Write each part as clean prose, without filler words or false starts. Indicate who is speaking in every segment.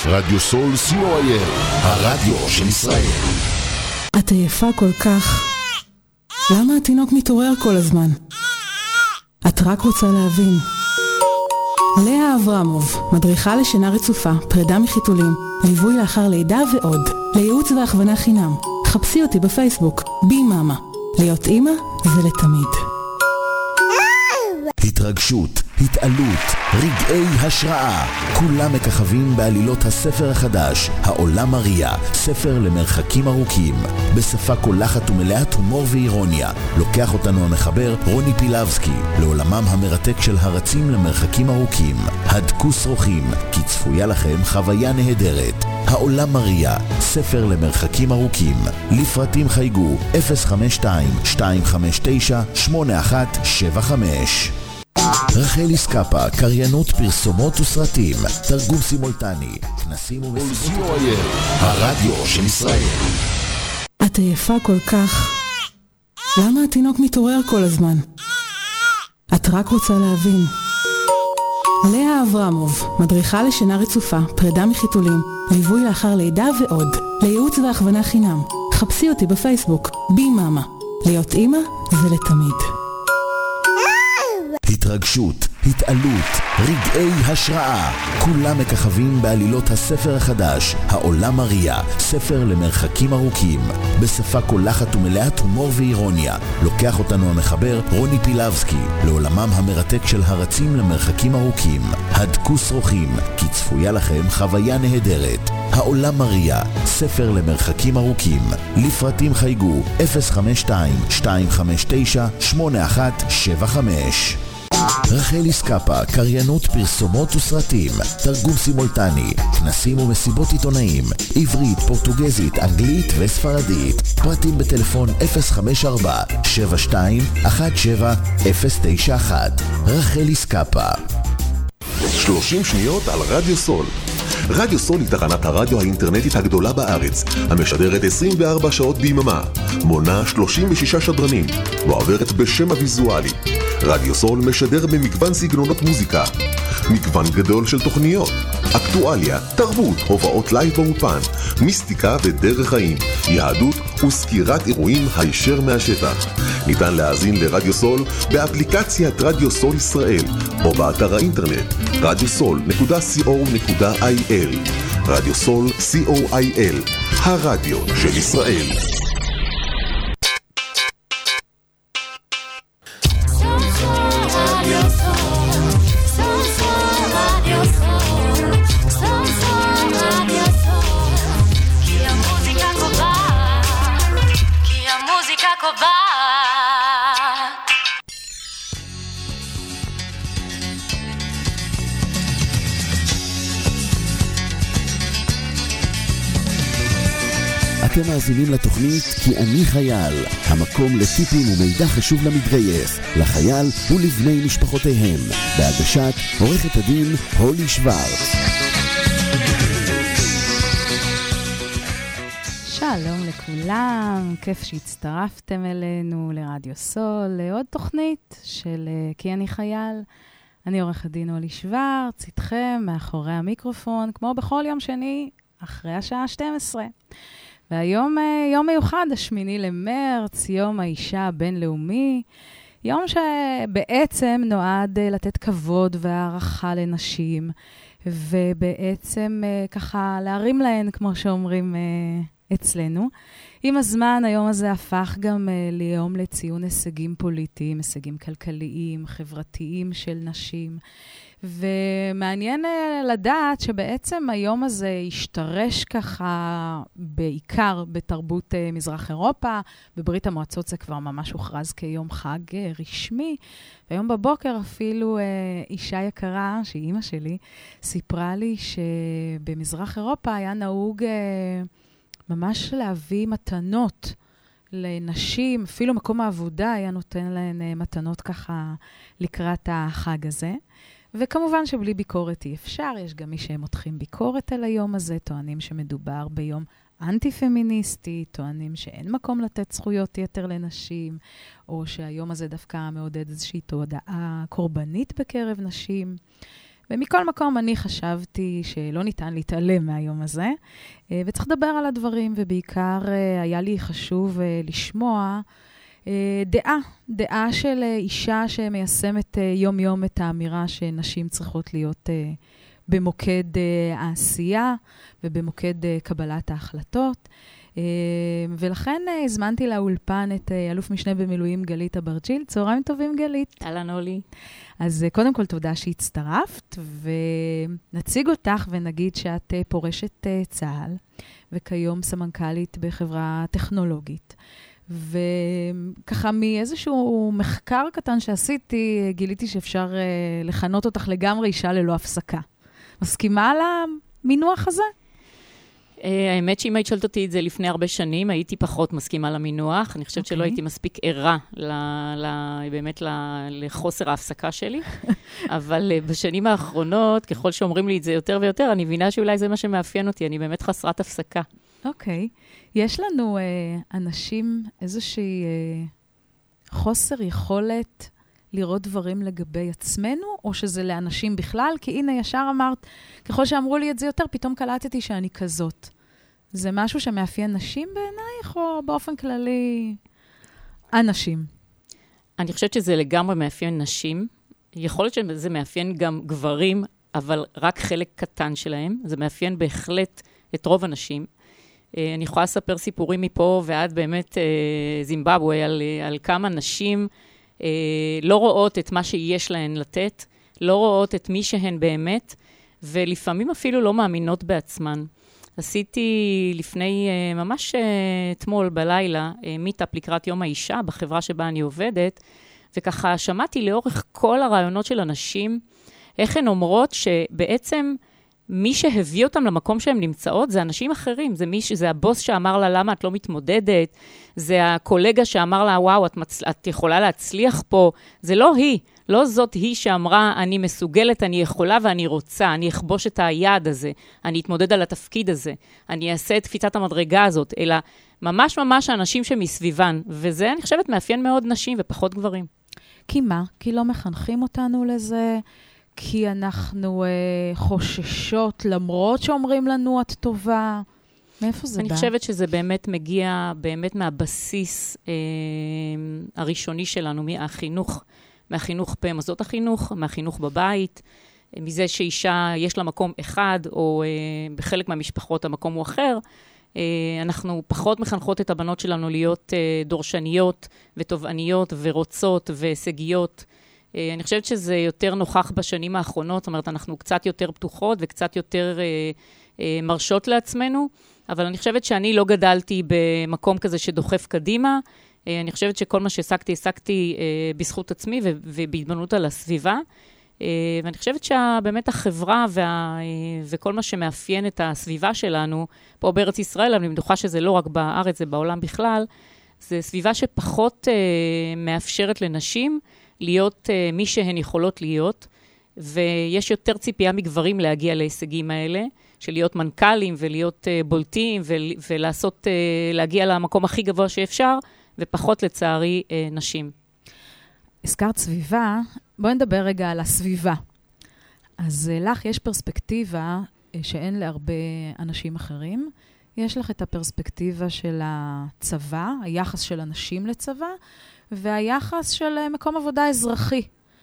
Speaker 1: רדיו סול co.il, הרדיו של ישראל.
Speaker 2: את עייפה כל כך. למה התינוק מתעורר כל הזמן? את רק רוצה להבין. לאה אברמוב, מדריכה לשינה רצופה, פרידה מחיתולים, ליווי לאחר לידה ועוד. לייעוץ והכוונה חינם. חפשי אותי בפייסבוק, בי מאמה. להיות אימא זה לתמיד.
Speaker 3: התרגשות, התעלות, רגעי השראה, כולם מככבים בעלילות הספר החדש, העולם מריה, ספר למרחקים ארוכים. בשפה קולחת ומלאת הומור ואירוניה, לוקח אותנו המחבר רוני פילבסקי לעולמם המרתק של הרצים למרחקים ארוכים. הדקו שרוכים, כי צפויה לכם חוויה נהדרת. העולם מריה, ספר למרחקים ארוכים. לפרטים חייגו 052-259-8175. רחל סקאפה, קריינות, פרסומות וסרטים, תרגום סימולטני, כנסים ומסיבות
Speaker 1: co.il, הרדיו של ישראל.
Speaker 2: את עייפה כל כך. למה התינוק מתעורר כל הזמן? את רק רוצה להבין. לאה אברמוב, מדריכה לשינה רצופה, פרידה מחיתולים, ליווי לאחר לידה ועוד. לייעוץ והכוונה חינם. חפשי אותי בפייסבוק, בי מאמה. להיות אימא זה לתמיד.
Speaker 3: התרגשות, התעלות, רגעי השראה, כולם מככבים בעלילות הספר החדש, העולם מריה, ספר למרחקים ארוכים. בשפה קולחת ומלאת הומור ואירוניה, לוקח אותנו המחבר רוני פילבסקי לעולמם המרתק של הרצים למרחקים ארוכים. הדקו שרוכים, כי צפויה לכם חוויה נהדרת. העולם מריה, ספר למרחקים ארוכים. לפרטים חייגו 052-259-8175. רחל סקאפה, קריינות, פרסומות וסרטים, תרגום סימולטני, כנסים ומסיבות עיתונאים, עברית, פורטוגזית, אנגלית וספרדית. פרטים בטלפון 054-7217-091. רחל סקאפה.
Speaker 1: 30 שניות על רדיו סול. רדיו סול היא תחנת הרדיו האינטרנטית הגדולה בארץ, המשדרת 24 שעות ביממה, מונה 36 שדרנים, ועוברת בשם הוויזואלי. רדיו סול משדר במגוון סגנונות מוזיקה, מגוון גדול של תוכניות, אקטואליה, תרבות, הופעות לייב באולפן, מיסטיקה ודרך חיים, יהדות וסקירת אירועים הישר מהשטח. ניתן להאזין לרדיו סול באפליקציית רדיו סול ישראל או באתר האינטרנט radiosol.co.il. רדיו סול co.il, הרדיו של ישראל.
Speaker 3: אתם מאזינים לתוכנית כי אני חייל, המקום לטיפים ומידע חשוב למתגייס, לחייל ולבני משפחותיהם, בהגשת עורכת הדין הולי שוורץ.
Speaker 4: שלום לכולם, כיף שהצטרפתם אלינו לרדיו סול, לעוד תוכנית של כי אני חייל. אני עורכת דין הולי שוורץ, איתכם מאחורי המיקרופון, כמו בכל יום שני, אחרי השעה 12. והיום יום מיוחד, 8 למרץ, יום האישה הבינלאומי, יום שבעצם נועד לתת כבוד והערכה לנשים, ובעצם ככה להרים להן, כמו שאומרים אצלנו. עם הזמן, היום הזה הפך גם ליום לציון הישגים פוליטיים, הישגים כלכליים, חברתיים של נשים, ומעניין לדעת שבעצם היום הזה השתרש ככה בעיקר בתרבות מזרח אירופה. בברית המועצות זה כבר ממש הוכרז כיום חג רשמי. והיום בבוקר אפילו אישה יקרה, שהיא אמא שלי, סיפרה לי שבמזרח אירופה היה נהוג ממש להביא מתנות לנשים, אפילו מקום העבודה היה נותן להן מתנות ככה לקראת החג הזה. וכמובן שבלי ביקורת אי אפשר, יש גם מי שהם מותחים ביקורת על היום הזה, טוענים שמדובר ביום אנטי-פמיניסטי, טוענים שאין מקום לתת זכויות יתר לנשים, או שהיום הזה דווקא מעודד איזושהי תודעה קורבנית בקרב נשים. ומכל מקום אני חשבתי שלא ניתן להתעלם מהיום הזה, וצריך לדבר על הדברים, ובעיקר היה לי חשוב לשמוע דעה של אישה שמיישמת יום-יום את האמירה שנשים צריכות להיות במוקד העשייה ובמוקד קבלת ההחלטות. ולכן הזמנתי לאולפן את אלוף משנה במילואים גלית אברג'יל. צהריים טובים, גלית.
Speaker 5: אהלן אולי.
Speaker 4: אז קודם כל תודה שהצטרפת, ונציג אותך ונגיד שאת פורשת צה"ל, וכיום סמנכ"לית בחברה טכנולוגית. וככה מאיזשהו מחקר קטן שעשיתי, גיליתי שאפשר לכנות אותך לגמרי אישה ללא הפסקה. מסכימה על המינוח הזה?
Speaker 5: האמת שאם היית שואלת אותי את זה לפני הרבה שנים, הייתי פחות מסכימה למינוח. אני חושבת שלא הייתי מספיק ערה באמת לחוסר ההפסקה שלי. אבל בשנים האחרונות, ככל שאומרים לי את זה יותר ויותר, אני מבינה שאולי זה מה שמאפיין אותי. אני באמת חסרת הפסקה.
Speaker 4: אוקיי. יש לנו אנשים איזושהי חוסר יכולת לראות דברים לגבי עצמנו, או שזה לאנשים בכלל? כי הנה ישר אמרת, ככל שאמרו לי את זה יותר, פתאום קלטתי שאני כזאת. זה משהו שמאפיין נשים בעינייך, או באופן כללי אנשים?
Speaker 5: אני חושבת שזה לגמרי מאפיין נשים. יכול להיות שזה מאפיין גם גברים, אבל רק חלק קטן שלהם. זה מאפיין בהחלט את רוב הנשים. אני יכולה לספר סיפורים מפה ועד באמת זימבבואה על כמה נשים לא רואות את מה שיש להן לתת, לא רואות את מי שהן באמת, ולפעמים אפילו לא מאמינות בעצמן. עשיתי לפני, ממש אתמול בלילה, מיטאפ לקראת יום האישה בחברה שבה אני עובדת, וככה שמעתי לאורך כל הרעיונות של אנשים, איך הן אומרות שבעצם מי שהביא אותם למקום שהן נמצאות, זה אנשים אחרים. זה הבוס שאמר לה, למה את לא מתמודדת? זה הקולגה שאמר לה, וואו, את יכולה להצליח פה. זה לא היא. לא זאת היא שאמרה, אני מסוגלת, אני יכולה ואני רוצה. אני אכבוש את היעד הזה. אני אתמודד על התפקיד הזה. אני אעשה את קפיצת המדרגה הזאת. אלא ממש ממש האנשים שמסביבן. וזה, אני חושבת, מאפיין מאוד נשים ופחות גברים.
Speaker 4: כי מה? כי לא מחנכים אותנו לזה... כי אנחנו חוששות, למרות שאומרים לנו את טובה. מאיפה זה בא?
Speaker 5: אני חושבת שזה באמת מגיע באמת מהבסיס הראשוני שלנו, מהחינוך במוסדות החינוך, מהחינוך בבית, מזה שאישה יש לה מקום אחד, או בחלק מהמשפחות המקום הוא אחר. אנחנו פחות מחנכות את הבנות שלנו להיות דורשניות ותובעניות ורוצות והישגיות. אני חושבת שזה יותר נוכח בשנים האחרונות, זאת אומרת, אנחנו קצת יותר פתוחות וקצת יותר מרשות לעצמנו, אבל אני חושבת שאני לא גדלתי במקום כזה שדוחף קדימה. אני חושבת שכל מה שהשגתי בזכות עצמי ובהתבוננות על הסביבה, ואני חושבת שבאמת החברה וכל מה שמאפיין את הסביבה שלנו, פה בארץ ישראל, אני בטוחה שזה לא רק בארץ, זה בעולם בכלל, זה סביבה שפחות מאפשרת לנשים, להיות מי שהן יכולות להיות, ויש יותר ציפייה מגברים להגיע להישגים האלה, של להיות מנכ"לים ולהיות בולטים, ולעשות, להגיע למקום הכי גבוה שאפשר, ופחות לצערי נשים.
Speaker 4: הזכרת סביבה, בואי נדבר רגע על הסביבה. אז לך יש פרספקטיבה שאין להרבה אנשים אחרים, יש לך את הפרספקטיבה של הצבא, היחס של אנשים לצבא, והיחס של מקום עבודה אזרחי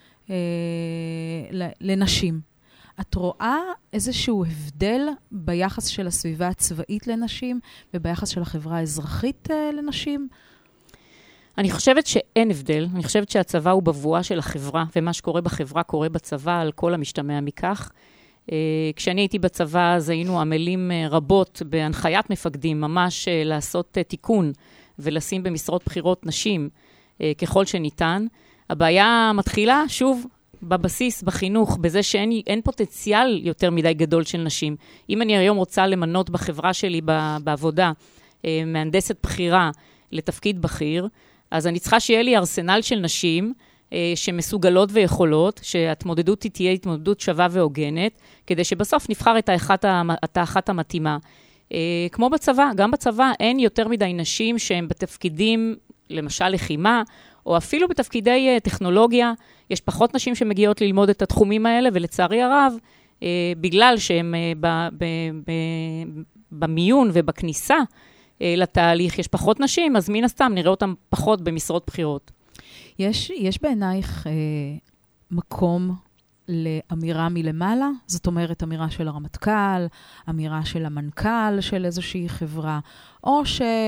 Speaker 4: לנשים. את רואה איזשהו הבדל ביחס של הסביבה הצבאית לנשים, וביחס של החברה האזרחית לנשים?
Speaker 5: אני חושבת שאין הבדל. אני חושבת שהצבא הוא בבואה של החברה, ומה שקורה בחברה קורה בצבא על כל המשתמע מכך. כשאני הייתי בצבא, אז היינו עמלים רבות בהנחיית מפקדים, ממש לעשות תיקון ולשים במשרות בחירות נשים ככל שניתן. הבעיה מתחילה, שוב, בבסיס, בחינוך, בזה שאין פוטנציאל יותר מדי גדול של נשים. אם אני היום רוצה למנות בחברה שלי בעבודה מהנדסת בחירה לתפקיד בכיר, אז אני צריכה שיהיה לי ארסנל של נשים שמסוגלות ויכולות, שההתמודדות תהיה התמודדות שווה והוגנת, כדי שבסוף נבחר את האחת המתאימה. כמו בצבא, גם בצבא אין יותר מדי נשים שהן בתפקידים, למשל לחימה, או אפילו בתפקידי טכנולוגיה, יש פחות נשים שמגיעות ללמוד את התחומים האלה, ולצערי הרב, בגלל שהם במיון ובכניסה לתהליך, יש פחות נשים, אז מן הסתם נראה אותם פחות במשרות בחירות.
Speaker 4: יש בעינייך מקום לאמירה מלמעלה? זאת אומרת, אמירה של הרמטכ"ל, אמירה של המנכ"ל של איזושהי חברה, או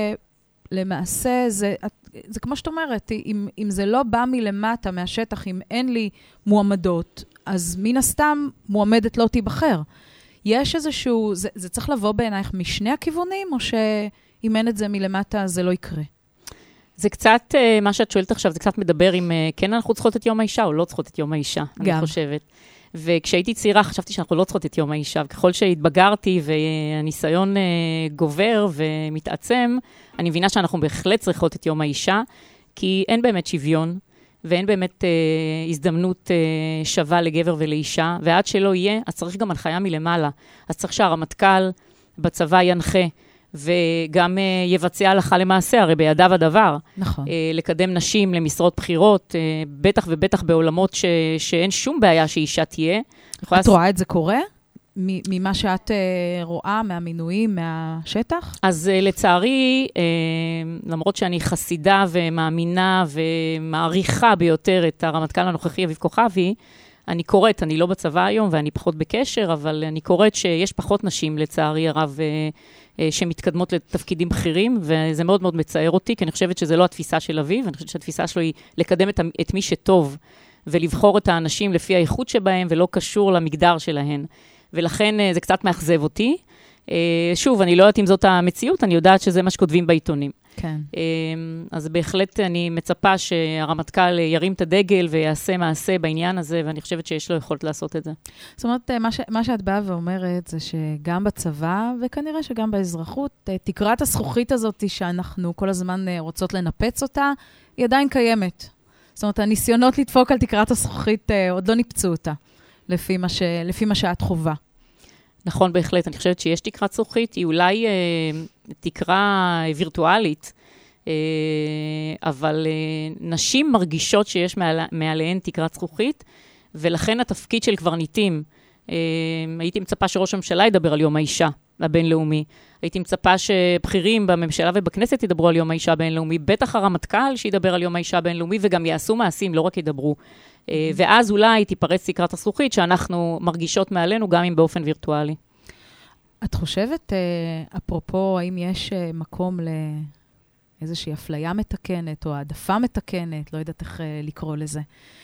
Speaker 4: שלמעשה זה כמו שאת אומרת, אם זה לא בא מלמטה, מהשטח, אם אין לי מועמדות, אז מן הסתם מועמדת לא תיבחר. יש איזשהו, זה צריך לבוא בעינייך משני הכיוונים, או שאם אין את זה מלמטה, זה לא יקרה?
Speaker 5: זה קצת, מה שאת שואלת עכשיו, זה קצת מדבר עם, כן אנחנו צריכות את יום האישה, או לא צריכות את יום האישה, אני חושבת. וכשהייתי צעירה, חשבתי שאנחנו לא צריכות את יום האישה, וככל שהתבגרתי והניסיון גובר ומתעצם, אני מבינה שאנחנו בהחלט צריכות את יום האישה, כי אין באמת שוויון, ואין באמת הזדמנות שווה לגבר ולאישה, ועד שלא יהיה, אז צריך גם הנחיה מלמעלה. אז צריך שהרמטכ"ל בצבא ינחה, וגם יבצע הלכה למעשה, הרי בידיו הדבר.
Speaker 4: נכון.
Speaker 5: לקדם נשים למשרות בחירות, בטח ובטח בעולמות שאין שום בעיה שאישה תהיה.
Speaker 4: את רואה את זה קורה? ממה שאת רואה, מהמינויים, מהשטח?
Speaker 5: אז לצערי, למרות שאני חסידה ומאמינה ומעריכה ביותר את הרמטכ"ל הנוכחי אביב כוכבי, אני קוראת, אני לא בצבא היום ואני פחות בקשר, אבל אני קוראת שיש פחות נשים לצערי הרב שמתקדמות לתפקידים בכירים, וזה מאוד מאוד מצער אותי, כי אני חושבת שזה לא התפיסה של אביב, אני חושבת שהתפיסה שלו היא לקדם את מי שטוב, ולבחור את האנשים לפי האיכות שבהם, ולא קשור למגדר שלהן. ולכן זה קצת מאכזב אותי. שוב, אני לא יודעת אם זאת המציאות, אני יודעת שזה מה שכותבים בעיתונים.
Speaker 4: כן.
Speaker 5: אז בהחלט אני מצפה שהרמטכ"ל ירים את הדגל ויעשה מעשה בעניין הזה, ואני חושבת שיש לו יכולת לעשות את זה.
Speaker 4: זאת אומרת, מה שאת באה ואומרת זה שגם בצבא, וכנראה שגם באזרחות, תקרת הזכוכית הזאת שאנחנו כל הזמן רוצות לנפץ אותה, היא עדיין קיימת. זאת אומרת, הניסיונות לדפוק על תקרת הזכוכית עוד לא ניפצו אותה, לפי מה שאת חובה.
Speaker 5: נכון, בהחלט. אני חושבת שיש תקרת זכוכית, היא אולי תקרה וירטואלית, אבל נשים מרגישות שיש מעליהן תקרת זכוכית, ולכן התפקיד של קברניטים, הייתי מצפה שראש הממשלה ידבר על יום האישה הבינלאומי, הייתי מצפה שבכירים בממשלה ובכנסת ידברו על יום האישה הבינלאומי, בטח הרמטכ"ל שידבר על יום האישה הבינלאומי, וגם יעשו מעשים, לא רק ידברו. ואז אולי תיפרץ תקרת הזכוכית שאנחנו מרגישות מעלינו, גם אם באופן וירטואלי.
Speaker 4: את חושבת, אפרופו, האם יש מקום לאיזושהי אפליה מתקנת, או העדפה מתקנת, לא יודעת איך לקרוא לזה.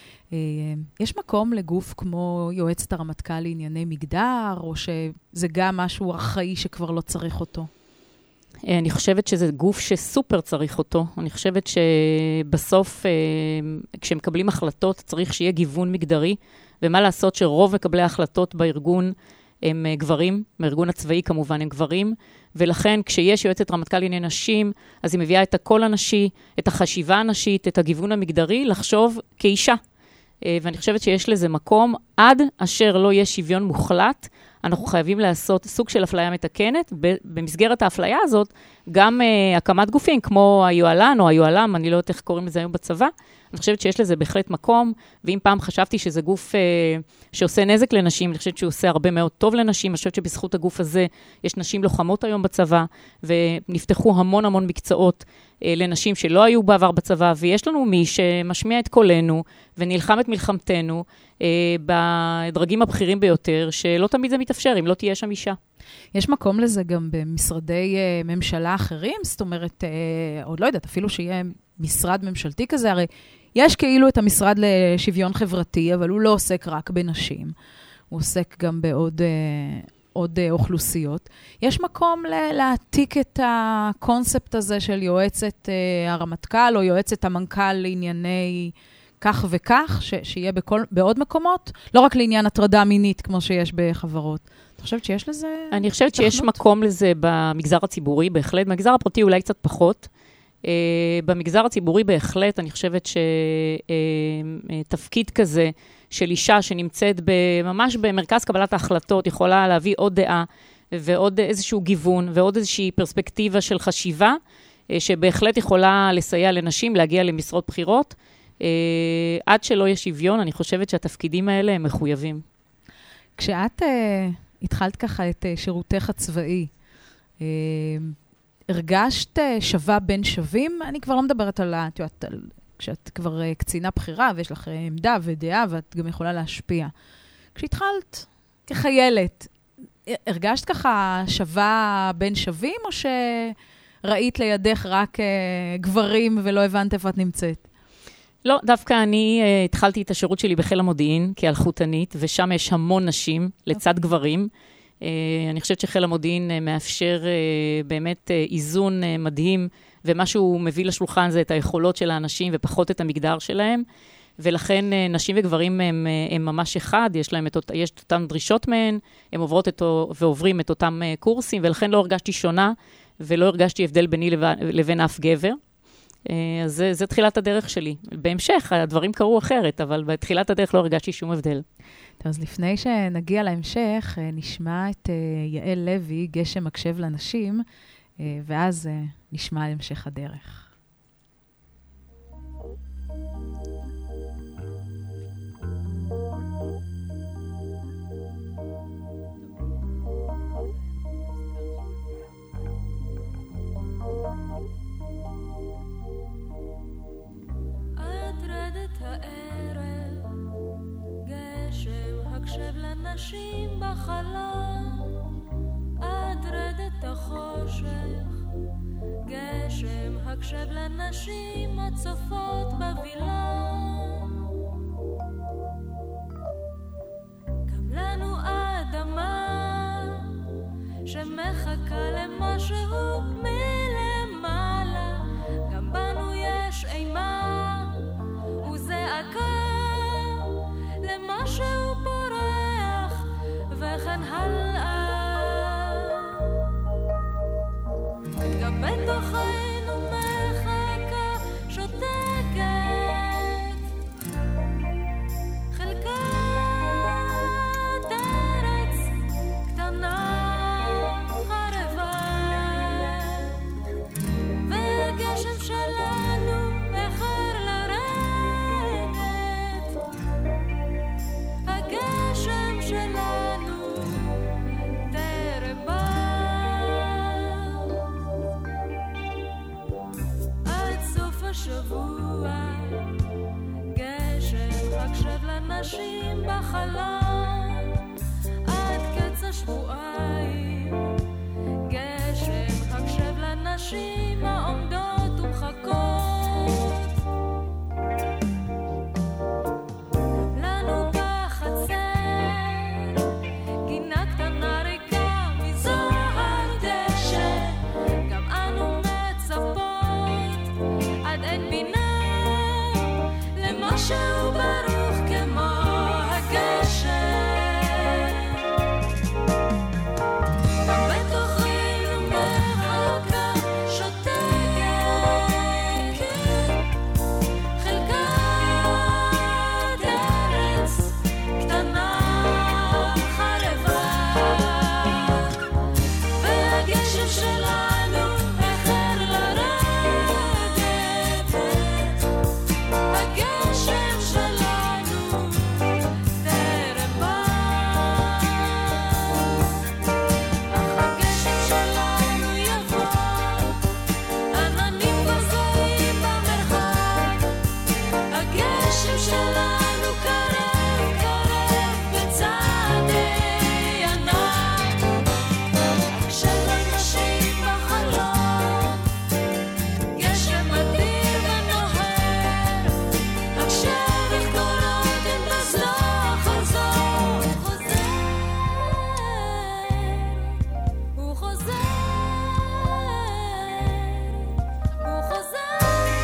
Speaker 4: יש מקום לגוף כמו יועצת הרמטכ"ל לענייני מגדר, או שזה גם משהו ארכאי שכבר לא צריך אותו?
Speaker 5: אני חושבת שזה גוף שסופר צריך אותו. אני חושבת שבסוף, כשמקבלים החלטות, צריך שיהיה גיוון מגדרי, ומה לעשות שרוב מקבלי ההחלטות בארגון הם גברים, מארגון הצבאי כמובן הם גברים, ולכן כשיש יועצת רמטכ"ל לענייני נשים, אז היא מביאה את הקול הנשי, את החשיבה הנשית, את הגיוון המגדרי, לחשוב כאישה. ואני חושבת שיש לזה מקום, עד אשר לא יהיה שוויון מוחלט, אנחנו חייבים לעשות סוג של אפליה מתקנת, במסגרת האפליה הזאת, גם הקמת גופים, כמו היועלן או היועלם, אני לא יודעת איך קוראים לזה היום בצבא, אני חושבת שיש לזה בהחלט מקום, ואם פעם חשבתי שזה גוף שעושה נזק לנשים, אני חושבת שהוא עושה הרבה מאוד טוב לנשים, אני חושבת שבזכות הגוף הזה יש נשים לוחמות היום בצבא, ונפתחו המון המון מקצועות לנשים שלא היו בעבר בצבא, ויש לנו מי שמשמיע את קולנו, ונלחם את מלחמתנו בדרגים הבכירים ביותר, שלא תמיד זה מתאפשר, אם לא תהיה שם אישה.
Speaker 4: יש מקום לזה גם במשרדי ממשלה אחרים? זאת אומרת, עוד לא יודעת, אפילו שיהיה משרד ממשלתי כזה, הרי יש כאילו את המשרד לשוויון חברתי, אבל הוא לא עוסק רק בנשים. הוא עוסק גם בעוד אוכלוסיות. יש מקום להעתיק את הקונספט הזה של יועצת הרמטכ"ל, או יועצת המנכ"ל לענייני כך וכך, שיהיה בעוד מקומות, לא רק לעניין הטרדה מינית, כמו שיש בחברות. את חושבת שיש לזה?
Speaker 5: אני חושבת שיש מקום לזה במגזר הציבורי, בהחלט. במגזר הפרטי אולי קצת פחות. במגזר הציבורי בהחלט, אני חושבת שתפקיד כזה של אישה שנמצאת ממש במרכז קבלת ההחלטות, יכולה להביא עוד דעה ועוד איזשהו גיוון ועוד איזושהי פרספקטיבה של חשיבה, שבהחלט יכולה לסייע לנשים להגיע למשרות בחירות. עד שלא יש שוויון, אני חושבת שהתפקידים האלה הם מחויבים.
Speaker 4: כשאת התחלת ככה את שירותך הצבאי, הרגשת שווה בין שווים? אני כבר לא מדברת על כשאת כבר קצינה בחירה ויש לך עמדה ודעה ואת גם יכולה להשפיע. כשהתחלת כחיילת, הרגשת ככה שווה בין שווים או שראית לידך רק גברים ולא הבנת איפה את נמצאת?
Speaker 5: לא, דווקא אני התחלתי את השירות שלי בחיל המודיעין כאלחוטנית, ושם יש המון נשים לצד גברים. אני חושבת שחיל המודיעין מאפשר באמת איזון מדהים, ומה שהוא מביא לשולחן זה את היכולות של האנשים ופחות את המגדר שלהם, ולכן נשים וגברים הם ממש אחד, יש אותם דרישות מהן, הם עוברות ועוברים את אותם קורסים, ולכן לא הרגשתי שונה, ולא הרגשתי הבדל ביני לבין אף גבר. אז זה תחילת הדרך שלי. בהמשך, הדברים קרו אחרת, אבל בתחילת הדרך לא הרגשתי שום הבדל.
Speaker 4: טוב, אז לפני שנגיע להמשך, נשמע את יעל לוי, גשם מקשב לנשים, ואז נשמע על המשך הדרך.
Speaker 6: הקשב לנשים בחלום, עד רדת החושך. גשם הקשב לנשים הצופות בבילון. גם לנו אדמה שמחכה למשהו מלמעלה. גם בנו יש אימה וזעקה למשהו פורח וכן הלאה. גם בתוכנו מחכה שותקת חלקת ארץ קטנה חרבה, והגשם שלנו אחר לרדת. הגשם שלנו טרם בא. עד סוף השבוע גשם הקשב לנשים בחלום. עד קץ השבועיים גשם הקשב לנשים העומדות ומחכות. לנו בחצר גינה קטנה ריקה מזוהר דשא. גם אנו מצפות עד אין בינה למשהו ברוך כמו הגשם. גם בתוכנו מחכה שותקת חלקת ארץ קטנה חרבה, והגשם שלנו אחר לרדת. הגשם שלנו טרם בא, אך הגשם שלנו יבוא. עננים כבר זוהים במרחק. הגשם שלנו קרב קרב בצעדי ענק. הקשב לנשים בחלום, גשם אדיר ונוהר. הקשב איך קורות אין בזו חוזר. הוא חוזר, הוא חוזר.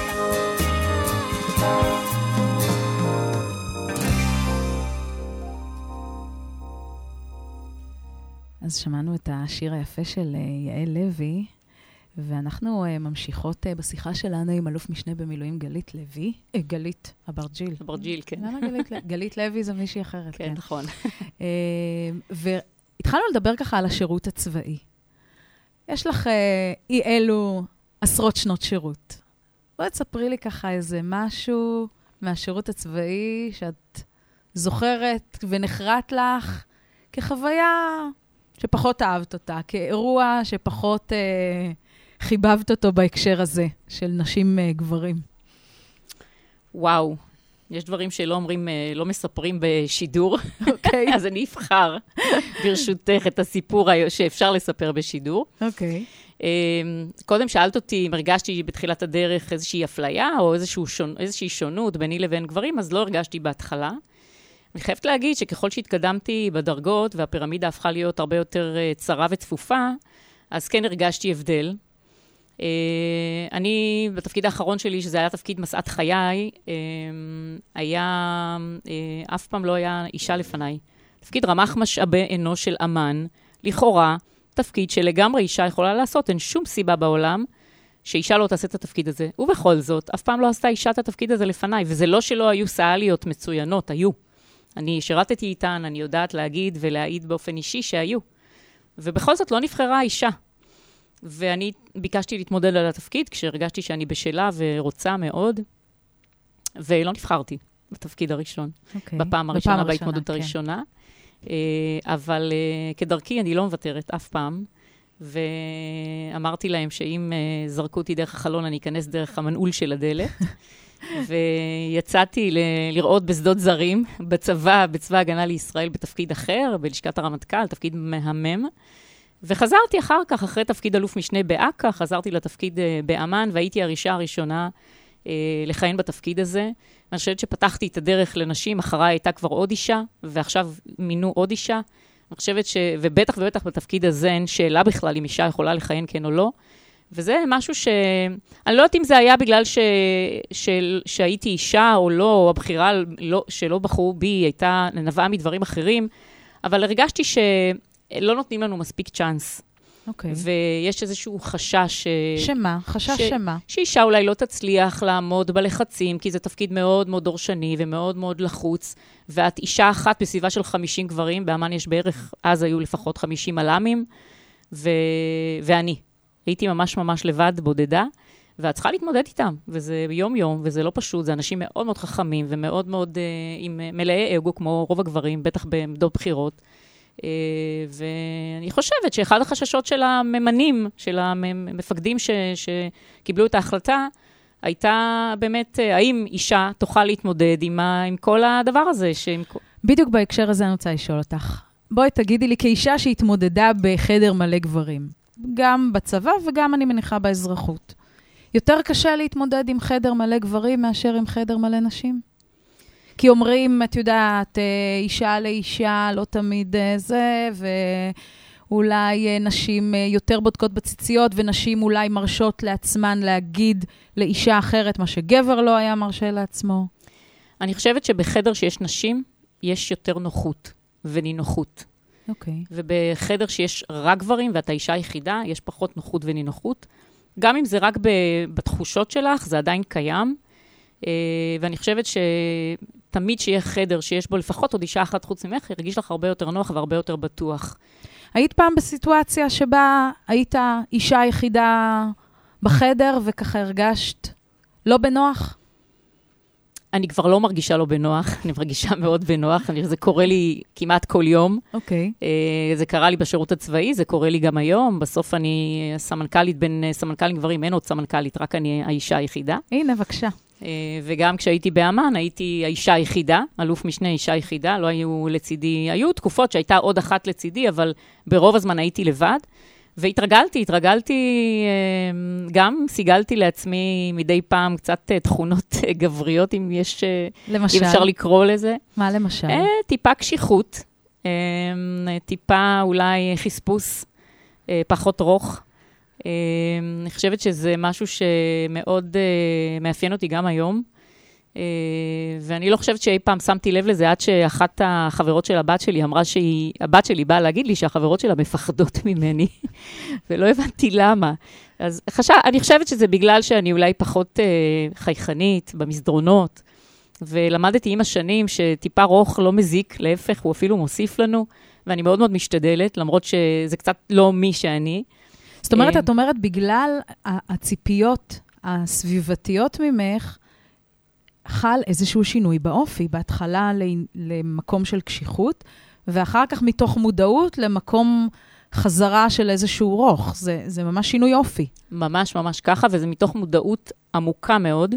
Speaker 4: אז שמענו את השיר היפה של יעל לוי, ואנחנו ממשיכות בשיחה שלנו עם אלוף משנה במילואים גלית לוי, גלית אברג'יל.
Speaker 5: אברג'יל, כן.
Speaker 4: למה גלית לוי? גלית לוי זו מישהי אחרת.
Speaker 5: כן, נכון.
Speaker 4: והתחלנו לדבר ככה על השירות הצבאי. יש לך אי אלו עשרות שנות שירות. בואי תספרי לי ככה איזה משהו מהשירות הצבאי שאת זוכרת ונחרט לך כחוויה שפחות אהבת אותה, כאירוע שפחות חיבבת אותו בהקשר הזה של נשים גברים.
Speaker 5: וואו, יש דברים שלא אומרים, לא מספרים בשידור,
Speaker 4: אוקיי.
Speaker 5: אז אני אבחר ברשותך את הסיפור שאפשר לספר בשידור.
Speaker 4: אוקיי.
Speaker 5: קודם שאלת אותי אם הרגשתי בתחילת הדרך איזושהי אפליה או איזושהי שונות ביני לבין גברים, אז לא הרגשתי בהתחלה. אני חייבת להגיד שככל שהתקדמתי בדרגות והפירמידה הפכה להיות הרבה יותר צרה וצפופה, אז כן הרגשתי הבדל. אני, בתפקיד האחרון שלי, שזה היה תפקיד מסעת חיי, אף פעם לא היה אישה לפניי. תפקיד רמ"ח משאבי אנוש של אמן, לכאורה, תפקיד שלגמרי אישה יכולה לעשות, אין שום סיבה בעולם שאישה לא תעשה את התפקיד הזה. ובכל זאת, אף פעם לא עשתה אישה את התפקיד הזה לפניי, וזה לא שלא היו סאליות מצוינות, היו. אני שירתתי איתן, אני יודעת להגיד ולהעיד באופן אישי שהיו. ובכל זאת לא נבחרה אישה. ואני ביקשתי להתמודד על התפקיד, כשהרגשתי שאני בשלה ורוצה מאוד, ולא נבחרתי בתפקיד הראשון. בפעם הראשונה, בהתמודדות הראשונה. אבל כדרכי אני לא מוותרת אף פעם, ואמרתי להם שאם זרקו אותי דרך החלון, אני אכנס דרך המנעול של הדלת. ויצאתי לראות בשדות זרים, בצבא הגנה לישראל, בתפקיד אחר, בלשכת הרמטכ"ל, תפקיד מהמם. וחזרתי אחר כך, אחרי תפקיד אלוף משנה באק"א, חזרתי לתפקיד באמן, והייתי האישה הראשונה לכהן בתפקיד הזה. אני חושבת שפתחתי את הדרך לנשים, אחריי הייתה כבר עוד אישה, ועכשיו מינו עוד אישה. אני חושבת ובטח ובטח בתפקיד הזה אין שאלה בכלל אם אישה יכולה לכהן כן או לא. וזה משהו אני לא יודעת אם זה היה בגלל שהייתי אישה או לא, או הבחירה שלא בחרו בי הייתה נבעה מדברים אחרים, אבל הרגשתי שלא נותנים לנו מספיק צ'אנס.
Speaker 4: אוקיי.
Speaker 5: ויש איזשהו חשש
Speaker 4: שמה? חשש שמה?
Speaker 5: שאישה אולי לא תצליח לעמוד בלחצים, כי זה תפקיד מאוד מאוד דורשני ומאוד מאוד לחוץ, ואת אישה אחת בסביבה של 50 גברים, באמן יש בערך, אז היו לפחות 50 מלאמים, ואני. הייתי ממש ממש לבד, בודדה, ואת צריכה להתמודד איתם, וזה יום-יום, וזה לא פשוט, זה אנשים מאוד מאוד חכמים, ומאוד מאוד עם מלאי אגו, כמו רוב הגברים, בטח בעמדות בחירות. ואני חושבת שאחד החששות של הממנים, של המפקדים שקיבלו את ההחלטה, הייתה באמת, האם אישה תוכל להתמודד עם כל הדבר הזה?
Speaker 4: בדיוק בהקשר הזה אני רוצה לשאול אותך. בואי תגידי לי, כאישה שהתמודדה בחדר מלא גברים, גם בצבא וגם אני מניחה באזרחות. יותר קשה להתמודד עם חדר מלא גברים מאשר עם חדר מלא נשים? כי אומרים, את יודעת, אישה לאישה, לא תמיד זה, ואולי נשים יותר בודקות בציציות, ונשים אולי מרשות לעצמן להגיד לאישה אחרת מה שגבר לא היה מרשה לעצמו.
Speaker 5: אני חושבת שבחדר שיש נשים, יש יותר נוחות ונינוחות.
Speaker 4: אוקיי.
Speaker 5: ובחדר שיש רק גברים, ואתה אישה יחידה, יש פחות נוחות ונינוחות. גם אם זה רק בתחושות שלך, זה עדיין קיים. ואני חושבת שתמיד שיהיה חדר שיש בו לפחות עוד אישה אחת חוץ ממך, ירגיש לך הרבה יותר נוח והרבה יותר בטוח.
Speaker 4: היית פעם בסיטואציה שבה היית אישה יחידה בחדר, וככה הרגשת לא בנוח?
Speaker 5: אני כבר לא מרגישה לא בנוח, אני מרגישה מאוד בנוח, זה קורה לי כמעט כל יום.
Speaker 4: אוקיי.
Speaker 5: זה קרה לי בשירות הצבאי, זה קורה לי גם היום, בסוף אני סמנכ"לית בין סמנכ"לים גברים, אין עוד סמנכ"לית, רק אני האישה היחידה.
Speaker 4: הנה, בבקשה.
Speaker 5: וגם כשהייתי באמן, הייתי האישה היחידה, אלוף משנה אישה יחידה, לא היו לצידי, היו תקופות שהייתה עוד אחת לצידי, אבל ברוב הזמן הייתי לבד, והתרגלתי, גם סיגלתי לעצמי מדי פעם קצת תכונות גבריות, אם יש,
Speaker 4: למשל?
Speaker 5: אם אפשר לקרוא לזה.
Speaker 4: מה למשל?
Speaker 5: טיפה קשיחות, טיפה אולי חספוס, פחות רוך. אני חושבת שזה משהו שמאוד מאפיין אותי גם היום, ואני לא חושבת שאי פעם שמתי לב לזה, עד שאחת החברות של הבת שלי אמרה שהבת שלי באה להגיד לי שהחברות שלה מפחדות ממני, ולא הבנתי למה. אז אני חושבת שזה בגלל שאני אולי פחות חייכנית במסדרונות, ולמדתי עם השנים שטיפה רוך לא מזיק, להפך, הוא אפילו מוסיף לנו, ואני מאוד מאוד משתדלת, למרות שזה קצת לא מי שאני.
Speaker 4: זאת אומרת, את אומרת, בגלל הציפיות הסביבתיות ממך, חל איזשהו שינוי באופי, בהתחלה למקום של קשיחות, ואחר כך מתוך מודעות למקום חזרה של איזשהו רוך. זה ממש שינוי אופי.
Speaker 5: ממש ממש ככה, וזה מתוך מודעות עמוקה מאוד,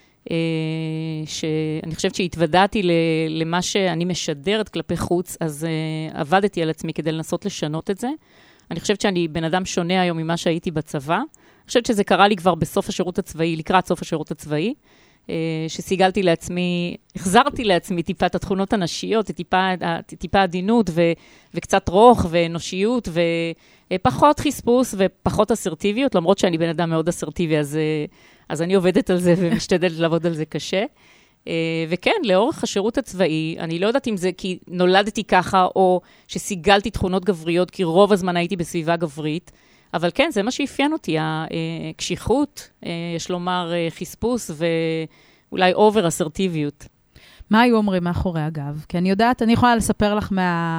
Speaker 5: שאני חושבת שהתוודעתי למה שאני משדרת כלפי חוץ, אז עבדתי על עצמי כדי לנסות לשנות את זה. אני חושבת שאני בן אדם שונה היום ממה שהייתי בצבא. אני חושבת שזה קרה לי כבר בסוף השירות הצבאי, לקראת סוף השירות הצבאי, שסיגלתי לעצמי, החזרתי לעצמי טיפה את התכונות הנשיות, טיפה עדינות וקצת רוך ואנושיות ופחות חספוס ופחות אסרטיביות, למרות שאני בן אדם מאוד אסרטיבי, אז אני עובדת על זה ומשתדלת לעבוד על זה קשה. וכן, לאורך השירות הצבאי, אני לא יודעת אם זה כי נולדתי ככה, או שסיגלתי תכונות גבריות, כי רוב הזמן הייתי בסביבה גברית, אבל כן, זה מה שאפיין אותי, הקשיחות, יש לומר חספוס, ואולי אובר אסרטיביות.
Speaker 4: מה היו אומרים מאחורי הגב? כי אני יודעת, אני יכולה לספר לך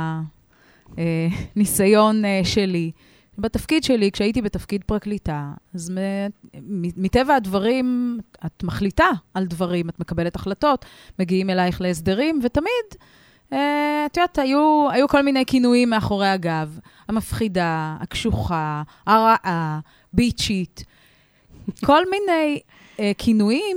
Speaker 4: מהניסיון שלי. בתפקיד שלי, כשהייתי בתפקיד פרקליטה, אז מטבע הדברים, את מחליטה על דברים, את מקבלת החלטות, מגיעים אלייך להסדרים, ותמיד, את יודעת, היו כל מיני כינויים מאחורי הגב, המפחידה, הקשוחה, הרעה, ביצ'ית, כל מיני כינויים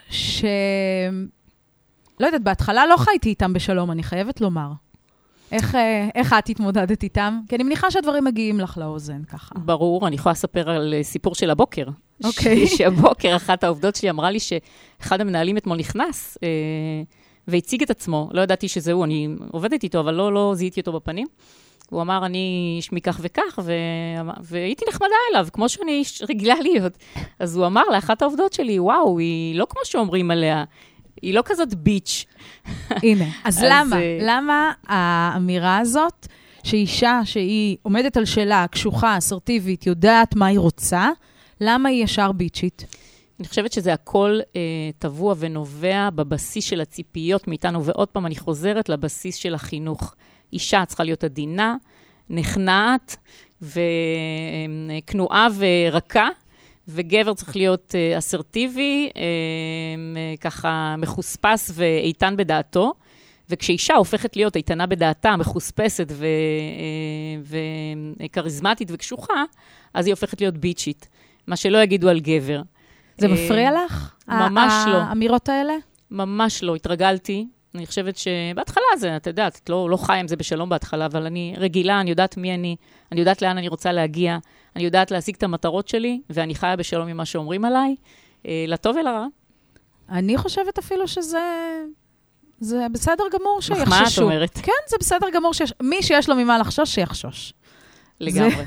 Speaker 4: לא יודעת, בהתחלה לא חייתי איתם בשלום, אני חייבת לומר. איך את התמודדת איתם? כי אני מניחה שהדברים מגיעים לך לאוזן ככה.
Speaker 5: ברור, אני יכולה לספר על סיפור של הבוקר.
Speaker 4: אוקיי.
Speaker 5: שהבוקר אחת העובדות שלי אמרה לי שאחד המנהלים אתמול נכנס והציג את עצמו. לא ידעתי שזהו, אני עובדת איתו, אבל לא זיהיתי אותו בפנים. הוא אמר, אני שמי כך וכך, והייתי נחמדה אליו, כמו שאני רגילה להיות. אז הוא אמר לאחת העובדות שלי, וואו, היא לא כמו שאומרים עליה, היא לא כזאת ביץ'.
Speaker 4: הנה, אז למה האמירה הזאת, שאישה שהיא עומדת על שאלה, קשוחה, אסרטיבית, יודעת מה היא רוצה, למה היא ישר ביצ'ית?
Speaker 5: אני חושבת שזה הכל טבוע ונובע בבסיס של הציפיות מאיתנו, ועוד פעם אני חוזרת לבסיס של החינוך. אישה צריכה להיות עדינה, נכנעת וכנועה ורכה, וגבר צריך להיות אסרטיבי, ככה מחוספס ואיתן בדעתו, וכשאישה הופכת להיות איתנה בדעתה, מחוספסת וכריזמטית וקשוחה, אז היא הופכת להיות ביצ'ית, מה שלא יגידו על גבר.
Speaker 4: זה מפריע לך?
Speaker 5: ממש לא.
Speaker 4: האמירות האלה?
Speaker 5: ממש לא, התרגלתי. אני חושבת שבהתחלה זה, אתה יודעת, את לא חי עם זה בשלום בהתחלה, אבל אני רגילה, אני יודעת מי אני יודעת לאן אני רוצה להגיע, אני יודעת להשיג את המטרות שלי, ואני חיה בשלום עם מה שאומרים עליי, לטוב ולרע.
Speaker 4: אני חושבת אפילו שזה בסדר גמור שיחששו.
Speaker 5: מה את אומרת?
Speaker 4: כן, זה בסדר גמור מי שיש לו ממה לחשוש, שיחשוש.
Speaker 5: לגמרי.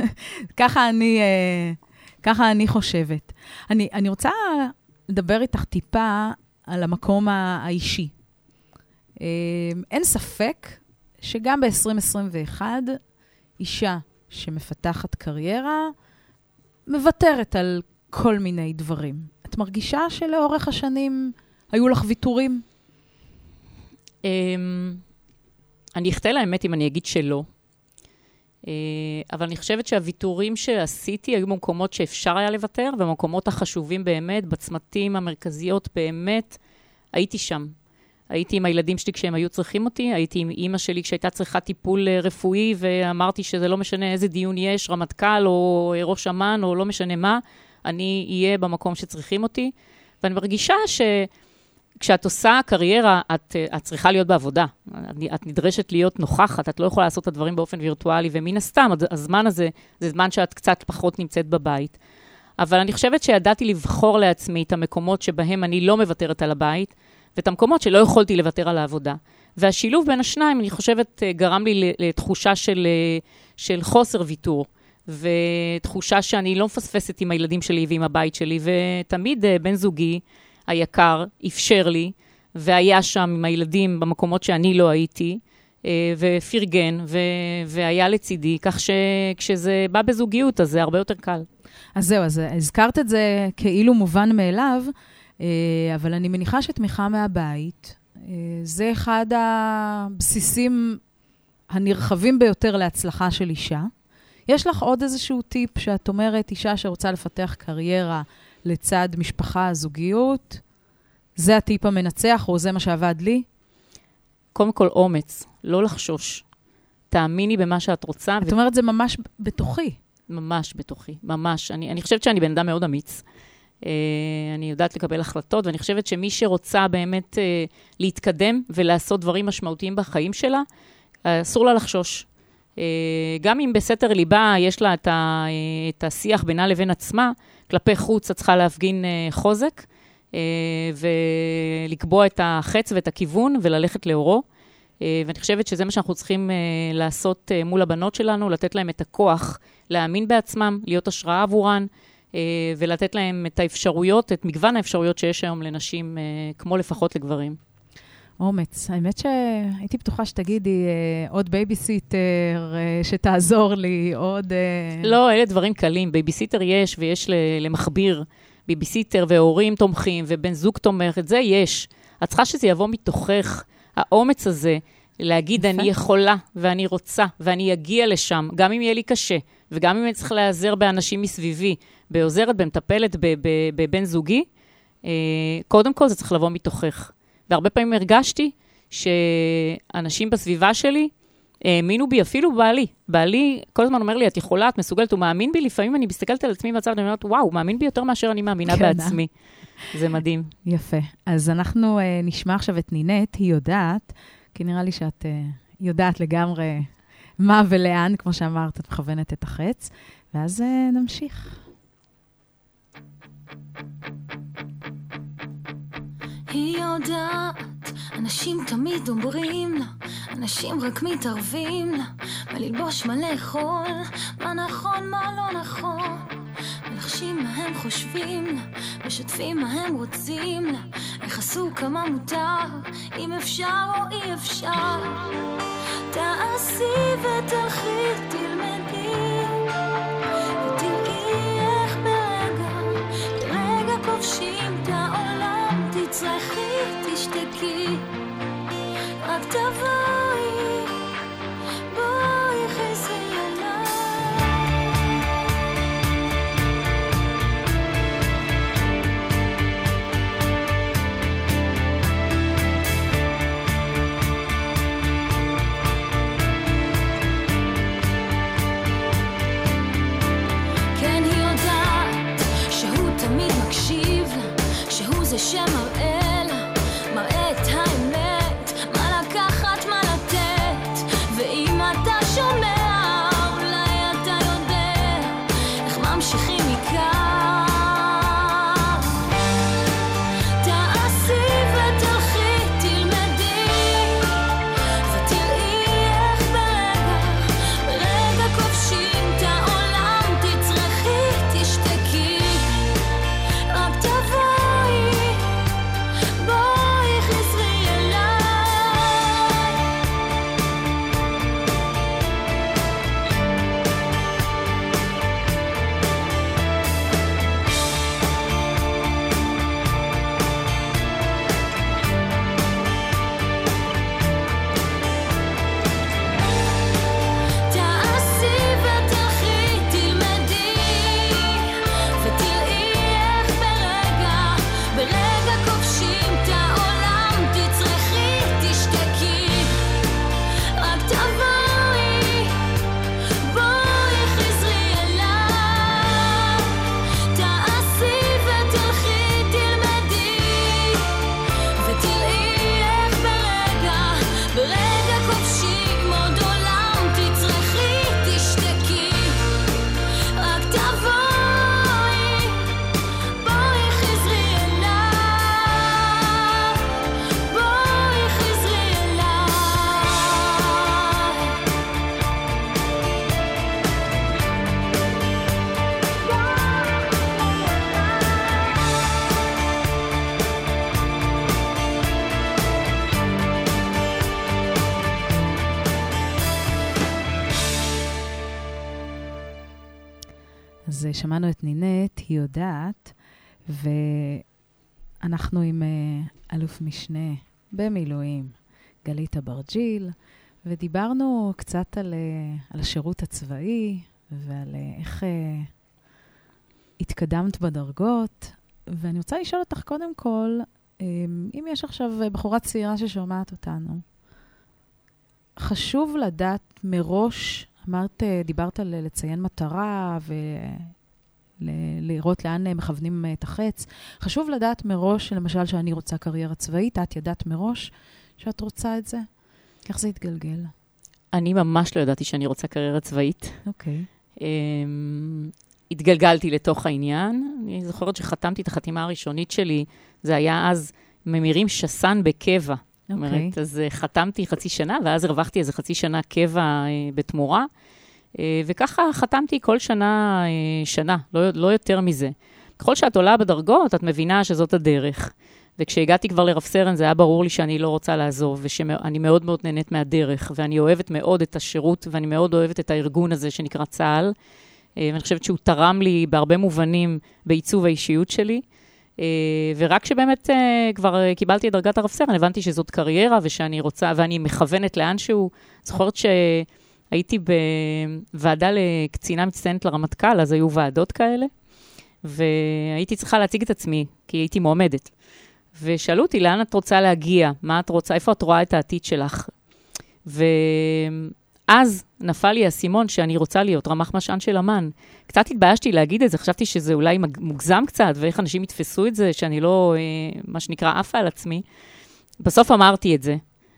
Speaker 4: ככה אני חושבת. אני רוצה לדבר איתך טיפה על המקום האישי. אין ספק שגם ב-2021, אישה שמפתחת קריירה, מוותרת על כל מיני דברים. את מרגישה שלאורך השנים היו לך ויתורים?
Speaker 5: אני אחטא לאמת אם אני אגיד שלא. אבל אני חושבת שהוויתורים שעשיתי היו במקומות שאפשר היה לוותר, ובמקומות החשובים באמת, בצמתים המרכזיות באמת, הייתי שם. הייתי עם הילדים שלי כשהם היו צריכים אותי, הייתי עם אמא שלי כשהייתה צריכה טיפול רפואי, ואמרתי שזה לא משנה איזה דיון יש, רמטכ"ל או ראש אמ"ן או לא משנה מה, אני אהיה במקום שצריכים אותי. ואני מרגישה שכשאת עושה קריירה, את צריכה להיות בעבודה. את נדרשת להיות נוכחת, את לא יכולה לעשות את הדברים באופן וירטואלי, ומן הסתם, הזמן הזה, זה זמן שאת קצת פחות נמצאת בבית. אבל אני חושבת שידעתי לבחור לעצמי את המקומות שבהם אני לא מוותרת על הבית, ואת המקומות שלא יכולתי לוותר על העבודה. והשילוב בין השניים, אני חושבת, גרם לי לתחושה של חוסר ויתור, ותחושה שאני לא מפספסת עם הילדים שלי ועם הבית שלי, ותמיד בן זוגי היקר אפשר לי, והיה שם עם הילדים במקומות שאני לא הייתי, ופרגן, והיה לצידי, כך שכשזה בא בזוגיות, אז זה הרבה יותר קל.
Speaker 4: אז זהו, אז הזכרת את זה כאילו מובן מאליו, אבל אני מניחה שתמיכה מהבית, זה אחד הבסיסים הנרחבים ביותר להצלחה של אישה. יש לך עוד איזשהו טיפ שאת אומרת, אישה שרוצה לפתח קריירה לצד משפחה, זוגיות, זה הטיפ המנצח או זה מה שעבד לי?
Speaker 5: קודם כל אומץ, לא לחשוש. תאמיני במה שאת רוצה.
Speaker 4: את אומרת, זה ממש בתוכי.
Speaker 5: ממש בתוכי, ממש. אני חושבת שאני בן אדם מאוד אמיץ. אני יודעת לקבל החלטות, ואני חושבת שמי שרוצה באמת להתקדם ולעשות דברים משמעותיים בחיים שלה, אסור לה לחשוש. גם אם בסתר ליבה יש לה את השיח בינה לבין עצמה, כלפי חוץ את צריכה להפגין חוזק, ולקבוע את החץ ואת הכיוון וללכת לאורו. ואני חושבת שזה מה שאנחנו צריכים לעשות מול הבנות שלנו, לתת להם את הכוח להאמין בעצמם, להיות השראה עבורן, ולתת להם את האפשרויות, את מגוון האפשרויות שיש היום לנשים, כמו לפחות לגברים.
Speaker 4: אומץ. האמת שהייתי בטוחה שתגידי עוד בייביסיטר שתעזור לי, עוד...
Speaker 5: לא, אלה דברים קלים. בייביסיטר יש ויש למחביר. בייביסיטר והורים תומכים ובן זוג תומך, את זה יש. את צריכה שזה יבוא מתוכך. האומץ הזה, להגיד אני יכולה ואני רוצה ואני אגיע לשם, גם אם יהיה לי קשה, וגם אם אני צריך להיעזר באנשים מסביבי, בעוזרת, במטפלת, בבן זוגי, קודם כל זה צריך לבוא מתוכך. והרבה פעמים הרגשתי שאנשים בסביבה שלי האמינו בי, אפילו בעלי. בעלי כל הזמן אומר לי, את יכולה, את מסוגלת, הוא מאמין בי, לפעמים אני מסתכלת על עצמי בצד, ואני אומרת, וואו, הוא מאמין בי יותר מאשר אני מאמינה בעצמי. זה מדהים.
Speaker 4: יפה. אז אנחנו נשמע עכשיו את נינט, היא יודעת, כי נראה לי שאת יודעת לגמרי מה ולאן, כמו שאמרת, את מכוונת את החץ, ואז נמשיך.
Speaker 6: היא יודעת, אנשים תמיד אומרים לה, אנשים רק מתערבים לה, מה ללבוש, מה לאכול, מה נכון, מה לא נכון, מלחשים מה הם חושבים לה, משתפים מה הם רוצים לה, איך עשו כמה מותר, אם אפשר או אי אפשר, תעשי ותלכי, תלמדי, ותראי איך ברגע כובשים את העולם, תצרכי, תשתקי, רק תבואי, בואי חזרי אליי. כן, היא יודעת שהוא תמיד מקשיב לה, שהוא זה שמראה לה, מראה את האמת, מה לקחת, מה לתת, ואם אתה שומע, אולי אתה יודע, איך ממשיכים מכאן. תעשי ותלכי, תלמדי, ותראי איך ברגע כובשים את העולם, תצרכי, תשתקי, רק תבואי, בואי חזרי אליי. תעשי ותלכי, תלמדי, ותראי איך ברגע כובשים את העולם, תצרכי, תשתקי, רק תבואי, בואי חזרי אליי. תעשי ותלכי, תלמדי, ותראי איך ברגע כובשים עוד עולם, תצרכי, תשתקי, רק תבואי, בואי חזרי אליי, בואי חזרי אליי.
Speaker 4: אז שמענו את נינט, היא יודעת, ואנחנו עם אלוף משנה במילואים, גלית אברג'יל, ודיברנו קצת על השירות הצבאי, ועל איך התקדמת בדרגות. ואני רוצה לשאול אותך קודם כל, אם יש עכשיו בחורה צעירה ששומעת אותנו, חשוב לדעת מראש, דיברת על לציין מטרה ולראות לאן מכוונים את החץ. חשוב לדעת מראש, למשל שאני רוצה קריירה צבאית, את ידעת מראש שאת רוצה את זה? איך זה יתגלגל?
Speaker 5: אני ממש לא ידעתי שאני רוצה קריירה צבאית.
Speaker 4: אוקיי.
Speaker 5: התגלגלתי לתוך העניין. אני זוכרת שחתמתי את החתימה הראשונית שלי, זה היה אז ממירים שסן בקבע. אומרת, אז חתמתי חצי שנה, ואז הרווחתי איזה חצי שנה קבע בתמורה, וככה חתמתי כל שנה, לא יותר מזה. ככל שאת עולה בדרגות, את מבינה שזאת הדרך. וכשהגעתי כבר לרב סרן, זה היה ברור לי שאני לא רוצה לעזוב, ושאני מאוד מאוד נהנית מהדרך, ואני אוהבת מאוד את השירות, ואני מאוד אוהבת את הארגון הזה שנקרא צה"ל, ואני חושבת שהוא תרם לי בהרבה מובנים בעיצוב האישיות שלי, ורק שבאמת כבר קיבלתי את דרגת הרב סרן, הבנתי שזאת קריירה, ושאני רוצה, ואני מכוונת לאנשהו. זוכרת שהייתי בוועדה לקצינה מצטיינת לרמטכ"ל, אז היו ועדות כאלה, והייתי צריכה להציג את עצמי, כי הייתי מועמדת. ושאלו אותי, לאן את רוצה להגיע? מה את רוצה? איפה את רואה את העתיד שלך? ואז נפל לי הסימון שאני רוצה להיות רמ"ח משען של אמן. קצת התביישתי להגיד את זה, חשבתי שזה אולי מוגזם קצת, ואיך אנשים יתפסו את זה, שאני לא, מה שנקרא, עפה על עצמי. בסוף אמרתי את זה.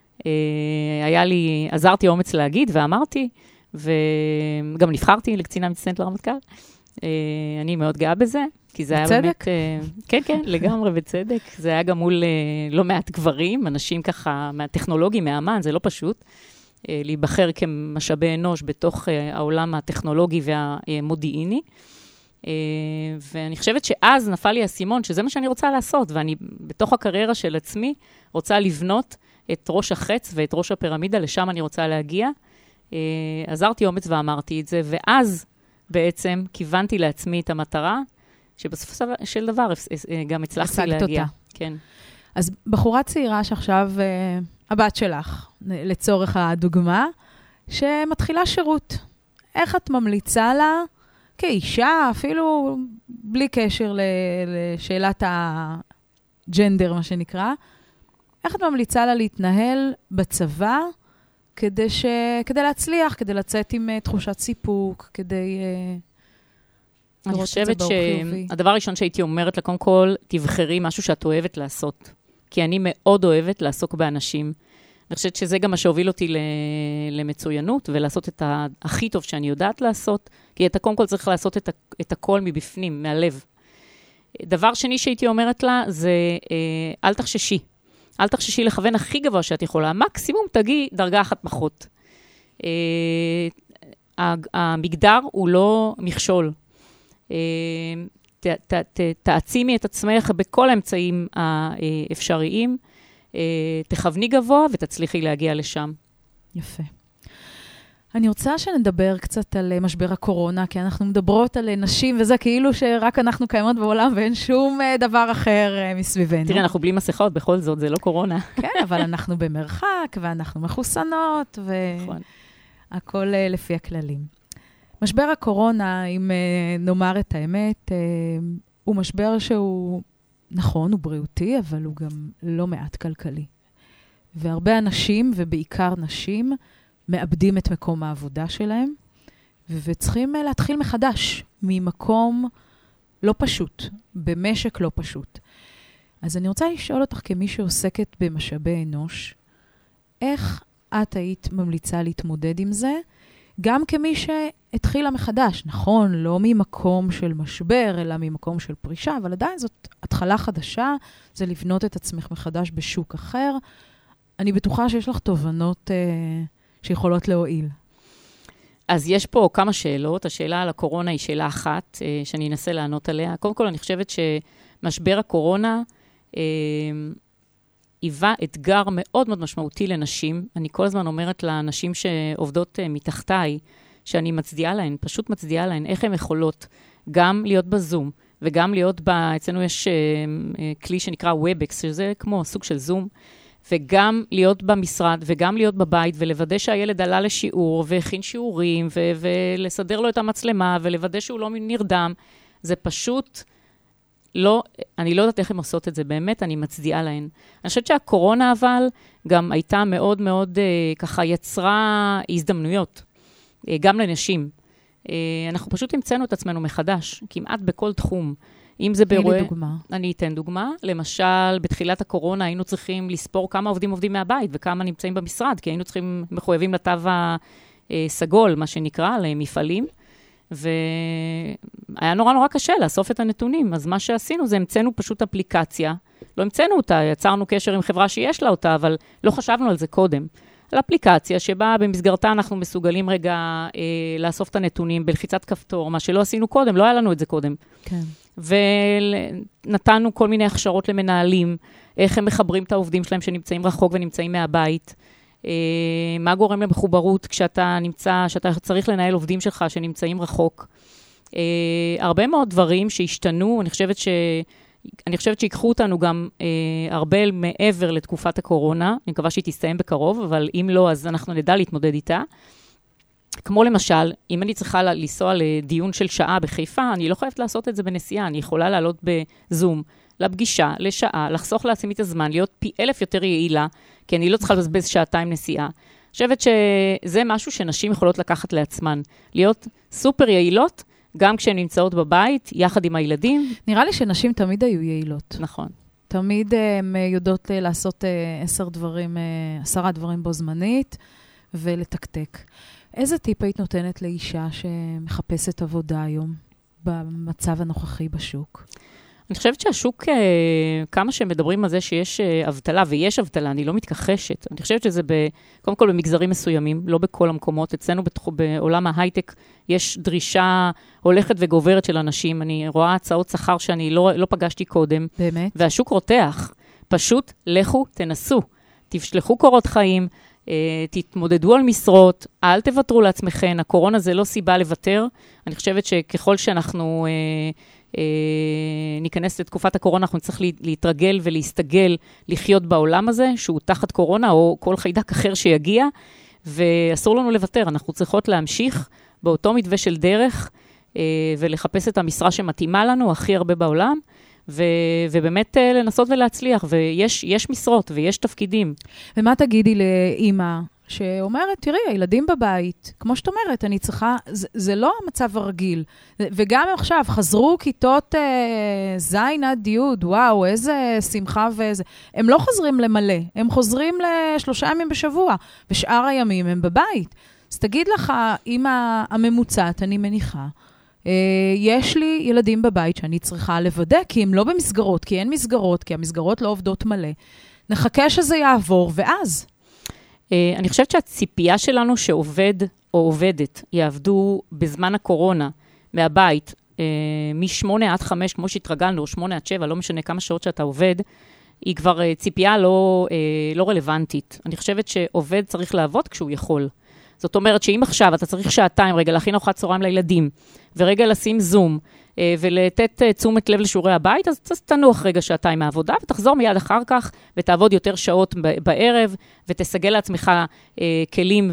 Speaker 5: עזרתי אומץ להגיד, ואמרתי, וגם נבחרתי לקצינה מצטיינת לרמטכ"ל. אני מאוד גאה בזה, כי זה היה באמת... כן, כן, לגמרי בצדק. זה היה גם מול לא מעט גברים, אנשים ככה מהטכנולוגי, מהאמן, זה לא פשוט. להיבחר כמשאבי אנוש בתוך העולם הטכנולוגי והמודיעיני. ואני חושבת שאז נפל לי הסימון, שזה מה שאני רוצה לעשות, ואני בתוך הקריירה של עצמי רוצה לבנות את ראש החץ ואת ראש הפירמידה, לשם אני רוצה להגיע. עזרתי אומץ ואמרתי את זה, ואז בעצם כיוונתי לעצמי את המטרה, שבסופו של דבר גם הצלחתי להגיע. אותה. כן.
Speaker 4: אז בחורה צעירה שעכשיו הבת שלך, לצורך הדוגמה, שמתחילה שירות. איך את ממליצה לה, כאישה, אפילו בלי קשר לשאלת הג'נדר, מה שנקרא, איך את ממליצה לה להתנהל בצבא, כדי להצליח, כדי לצאת עם תחושת סיפוק, כדי
Speaker 5: אני חושבת שהדבר הראשון שהייתי אומרת לה, קודם כל, תבחרי משהו שאת אוהבת לעשות. כי אני מאוד אוהבת לעסוק באנשים. אני חושבת שזה גם מה שהוביל אותי למצוינות, ולעשות את הכי טוב שאני יודעת לעשות, כי אתה קודם כל צריך לעשות את הכל מבפנים, מהלב. דבר שני שהייתי אומרת לה, זה אל תחששי. אל תחששי לכוון הכי גבוה שאת יכולה. מקסימום תגיעי דרגה אחת פחות. המגדר הוא לא מכשול. תעצימי את עצמך בכל האמצעים האפשריים, תכווני גבוה ותצליחי להגיע לשם.
Speaker 4: יפה. אני רוצה שנדבר קצת על משבר הקורונה, כי אנחנו מדברות על נשים, וזה כאילו שרק אנחנו קיימות בעולם, ואין שום דבר אחר מסביבנו.
Speaker 5: תראי, אנחנו בלי מסכות, בכל זאת, זה לא קורונה.
Speaker 4: כן, אבל אנחנו במרחק, ואנחנו מחוסנות, והכל לפי הכללים. משבר הקורונה, אם נאמר את האמת, הוא משבר שהוא נכון, הוא בריאותי, אבל הוא גם לא מעט כלכלי. והרבה אנשים, ובעיקר נשים, מאבדים את מקום העבודה שלהם, וצריכים להתחיל מחדש, ממקום לא פשוט, במשק לא פשוט. אז אני רוצה לשאול אותך, כמי שעוסקת במשאבי אנוש, איך את היית ממליצה להתמודד עם זה, גם כמי שהתחילה מחדש, נכון, לא ממקום של משבר, אלא ממקום של פרישה, אבל עדיין זאת התחלה חדשה, זה לבנות את עצמך מחדש בשוק אחר. אני בטוחה שיש לך תובנות שיכולות להועיל.
Speaker 5: אז יש פה כמה שאלות. השאלה על הקורונה היא שאלה אחת, שאני אנסה לענות עליה. קודם כל, אני חושבת שמשבר הקורונה היווה אתגר מאוד מאוד משמעותי לנשים. אני כל הזמן אומרת לנשים שעובדות מתחתיי, שאני מצדיעה להן, פשוט מצדיעה להן, איך הן יכולות גם להיות בזום, וגם להיות אצלנו יש כלי שנקרא WebEx, שזה כמו סוג של זום, וגם להיות במשרד, וגם להיות בבית, ולוודא שהילד עלה לשיעור, והכין שיעורים, ולסדר לו את המצלמה, ולוודא שהוא לא נרדם, זה פשוט לא, אני לא יודעת איך הם עושות את זה, באמת אני מצדיעה להן. אני חושבת שהקורונה אבל גם הייתה מאוד מאוד, ככה יצרה הזדמנויות, גם לנשים. אנחנו פשוט המצאנו את עצמנו מחדש, כמעט בכל תחום. אם זה באירועי... אני אתן דוגמה. למשל, בתחילת הקורונה היינו צריכים לספור כמה עובדים מהבית, וכמה נמצאים במשרד, כי היינו צריכים, מחויבים לתו הסגול, מה שנקרא, למפעלים. והיה נורא קשה לאסוף את הנתונים. אז מה שעשינו זה המצאנו פשוט אפליקציה. לא המצאנו אותה, יצרנו קשר עם חברה שיש לה אותה, אבל לא חשבנו על זה קודם. על אפליקציה שבה במסגרתה אנחנו מסוגלים רגע לאסוף את הנתונים בלחיצת כפתור, מה שלא עשינו קודם, לא היה לנו את זה קודם.
Speaker 4: כן.
Speaker 5: ונתנו כל מיני הכשרות למנהלים, איך הם מחברים את העובדים שלהם שנמצאים רחוק ונמצאים מהבית, מה גורם למחוברות כשאתה צריך לנהל עובדים שלך שנמצאים רחוק. הרבה מאוד דברים שהשתנו, אני חושבת שיקחו אותנו גם הרבה מעבר לתקופת הקורונה, אני מקווה שהיא תסתיים בקרוב, אבל אם לא, אז אנחנו נדע להתמודד איתה. כמו למשל, אם אני צריכה לנסוע לדיון של שעה בחיפה, אני לא חייבת לעשות את זה בנסיעה, אני יכולה לעלות בזום, לפגישה, לשעה, לחסוך לעצמי את הזמן, להיות פי 1000 יותר יעילה, כי אני לא צריכה לבזבז שעתיים נסיעה. אני חושבת שזה משהו שנשים יכולות לקחת לעצמן, להיות סופר יעילות, גם כשהן נמצאות בבית, יחד עם הילדים.
Speaker 4: נראה לי שנשים תמיד היו יעילות.
Speaker 5: נכון.
Speaker 4: תמיד הן יודעות לעשות 10 דברים בו זמנית, ולתקתק. איזה טיפ היית נותנת לאישה שמחפשת עבודה היום, במצב הנוכחי בשוק?
Speaker 5: אני חושבת שהשוק, כמה שמדברים על זה שיש אבטלה, ויש אבטלה, אני לא מתכחשת. אני חושבת שזה קודם כל במגזרים מסוימים, לא בכל המקומות. אצלנו בעולם ההייטק יש דרישה הולכת וגוברת של אנשים. אני רואה הצעות שכר שאני לא פגשתי קודם.
Speaker 4: באמת?
Speaker 5: והשוק רותח. פשוט לכו, תנסו. תשלחו קורות חיים, תתמודדו על משרות, אל תוותרו לעצמכם. הקורונה זה לא סיבה לוותר. אני חושבת שככל שאנחנו ניכנס לתקופת הקורונה, אנחנו נצטרך להתרגל ולהסתגל לחיות בעולם הזה, שהוא תחת קורונה, או כל חיידק אחר שיגיע, ואסור לנו לוותר. אנחנו צריכות להמשיך באותו מתווה של דרך, ולחפש את המשרה שמתאימה לנו הכי הרבה בעולם, ובאמת לנסות ולהצליח, ויש משרות ויש תפקידים.
Speaker 4: ומה תגידי לאמא שאומרת, תראי, הילדים בבית, כמו שאת אומרת, אני צריכה, זה לא המצב הרגיל. וגם עכשיו, חזרו כיתות זין עד יוד, וואו, איזה שמחה ואיזה... הם לא חוזרים למלא, הם חוזרים ל3 ימים בשבוע, ושאר הימים הם בבית. אז תגיד לך, אמא הממוצעת, אני מניחה, יש לי ילדים בבית שאני צריכה לוודא, כי הם לא במסגרות, כי אין מסגרות, כי המסגרות לא עובדות מלא. נחכה שזה יעבור, ואז...
Speaker 5: אני חושבת שהציפייה שלנו שעובד או עובדת יעבדו בזמן הקורונה מהבית, מ8 עד 5, כמו שהתרגלנו, או 8 עד 7, לא משנה כמה שעות שאתה עובד, היא כבר ציפייה לא רלוונטית. אני חושבת שעובד צריך לעבוד כשהוא יכול. זאת אומרת שאם עכשיו אתה צריך שעתיים רגע להכין ארוחת צהריים לילדים, ורגע לשים זום, ולתת תשומת לב לשיעורי הבית, אז תנוח רגע שעתיים מהעבודה, ותחזור מיד אחר כך, ותעבוד יותר שעות בערב, ותסגל לעצמך כלים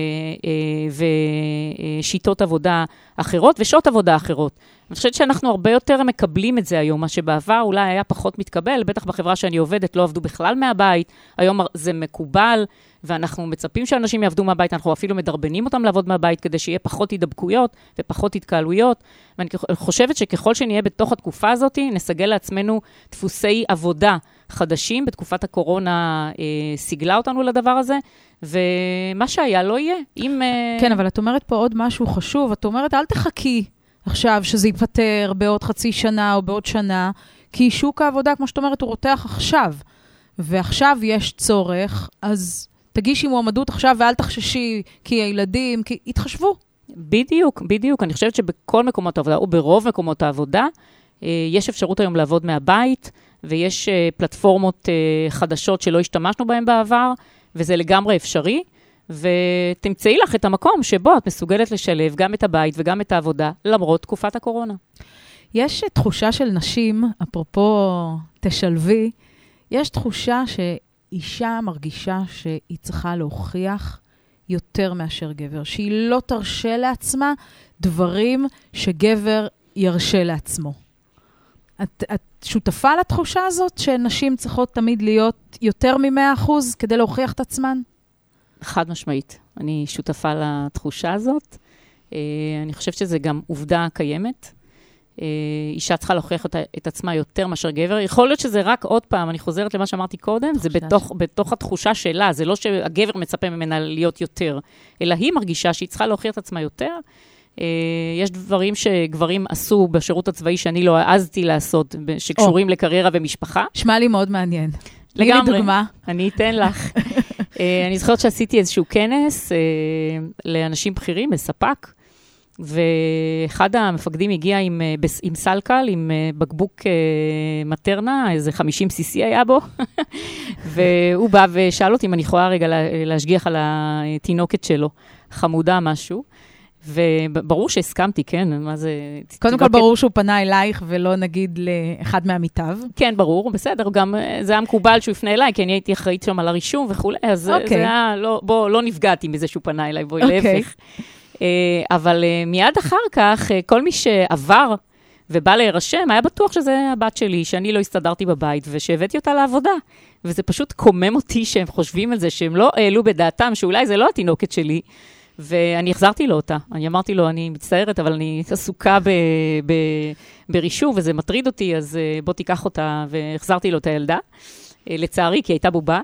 Speaker 5: ושיטות עבודה אחרות, ושעות עבודה אחרות. אני חושבת שאנחנו הרבה יותר מקבלים את זה היום, מה שבעבר אולי היה פחות מתקבל, בטח בחברה שאני עובדת לא עבדו בכלל מהבית, היום זה מקובל, ואנחנו מצפים שאנשים יעבדו מהבית, אנחנו אפילו מדרבנים אותם לעבוד מהבית, כדי שיהיה פחות הידבקויות ופחות התקהלויות, ואני חושבת שככל שנהיה בתוך התקופה הזאת, נסגל לעצמנו דפוסי עבודה חדשים, בתקופת הקורונה סיגלה אותנו לדבר הזה, ומה שהיה לא יהיה.
Speaker 4: כן, אבל את אומרת פה עוד משהו חשוב, את אומרת אל תחכי עכשיו שזה ייפטר בעוד חצי שנה או בעוד שנה, כי שוק העבודה, כמו שאת אומרת, הוא רותח עכשיו, ועכשיו יש צורך, אז תגישי מועמדות עכשיו ואל תחששי, כי הילדים, כי יתחשבו.
Speaker 5: בדיוק. אני חושבת שבכל מקומות העבודה, או ברוב מקומות העבודה, יש אפשרות היום לעבוד מהבית, ויש פלטפורמות חדשות שלא השתמשנו בהן בעבר, וזה לגמרי אפשרי, ותמצאי לך את המקום שבו את מסוגלת לשלב גם את הבית וגם את העבודה, למרות תקופת הקורונה.
Speaker 4: יש תחושה של נשים, אפרופו תשלבי, יש תחושה אישה מרגישה שהיא צריכה להוכיח יותר מאשר גבר, שהיא לא תרשה לעצמה דברים שגבר ירשה לעצמו. את שותפה לתחושה הזאת שנשים צריכות תמיד להיות יותר מ100% כדי להוכיח את עצמן?
Speaker 5: חד משמעית. אני שותפה לתחושה הזאת. אני חושבת שזה גם עובדה קיימת. אישה צריכה להוכיח את עצמה יותר מאשר גבר. יכול להיות שזה רק עוד פעם, אני חוזרת למה שאמרתי קודם, זה בתוך התחושה שלה, זה לא שהגבר מצפה ממנה להיות יותר, אלא היא מרגישה שהיא צריכה להוכיח את עצמה יותר. יש דברים שגברים עשו בשירות הצבאי שאני לא העזתי לעשות, שקשורים לקריירה ומשפחה.
Speaker 4: שמע לי מאוד מעניין.
Speaker 5: לגמרי.
Speaker 4: לי דוגמה.
Speaker 5: אני אתן לך. אני זוכרת שעשיתי איזשהו כנס לאנשים בכירים, בספק, ואחד המפקדים הגיע עם סלקל, עם בקבוק מטרנה, איזה 50 cc היה בו, והוא בא ושאל אותי אם אני יכולה רגע להשגיח על התינוקת שלו, חמודה משהו, וברור שהסכמתי, כן, מה זה...
Speaker 4: קודם כל ברור שהוא פנה אלייך ולא נגיד לאחד מהמיטב.
Speaker 5: כן, ברור, בסדר, גם זה היה מקובל שהוא יפנה אליי, כי אני הייתי אחראית שם על הרישום וכו', אז זה היה, לא נפגעתי מזה שהוא פנה אליי, בואי להפך. אבל מיד אחר כך, כל מי שעבר ובא להירשם, היה בטוח שזה הבת שלי, שאני לא הסתדרתי בבית, ושהבאתי אותה לעבודה. וזה פשוט קומם אותי שהם חושבים על זה, שהם לא העלו בדעתם, שאולי זה לא התינוקת שלי, ואני החזרתי לו אותה. אני אמרתי לו, אני מצטערת, אבל אני עסוקה ברישום, וזה מטריד אותי, אז בוא תיקח אותה, והחזרתי לו את הילדה. לצערי, כי הייתה בובה.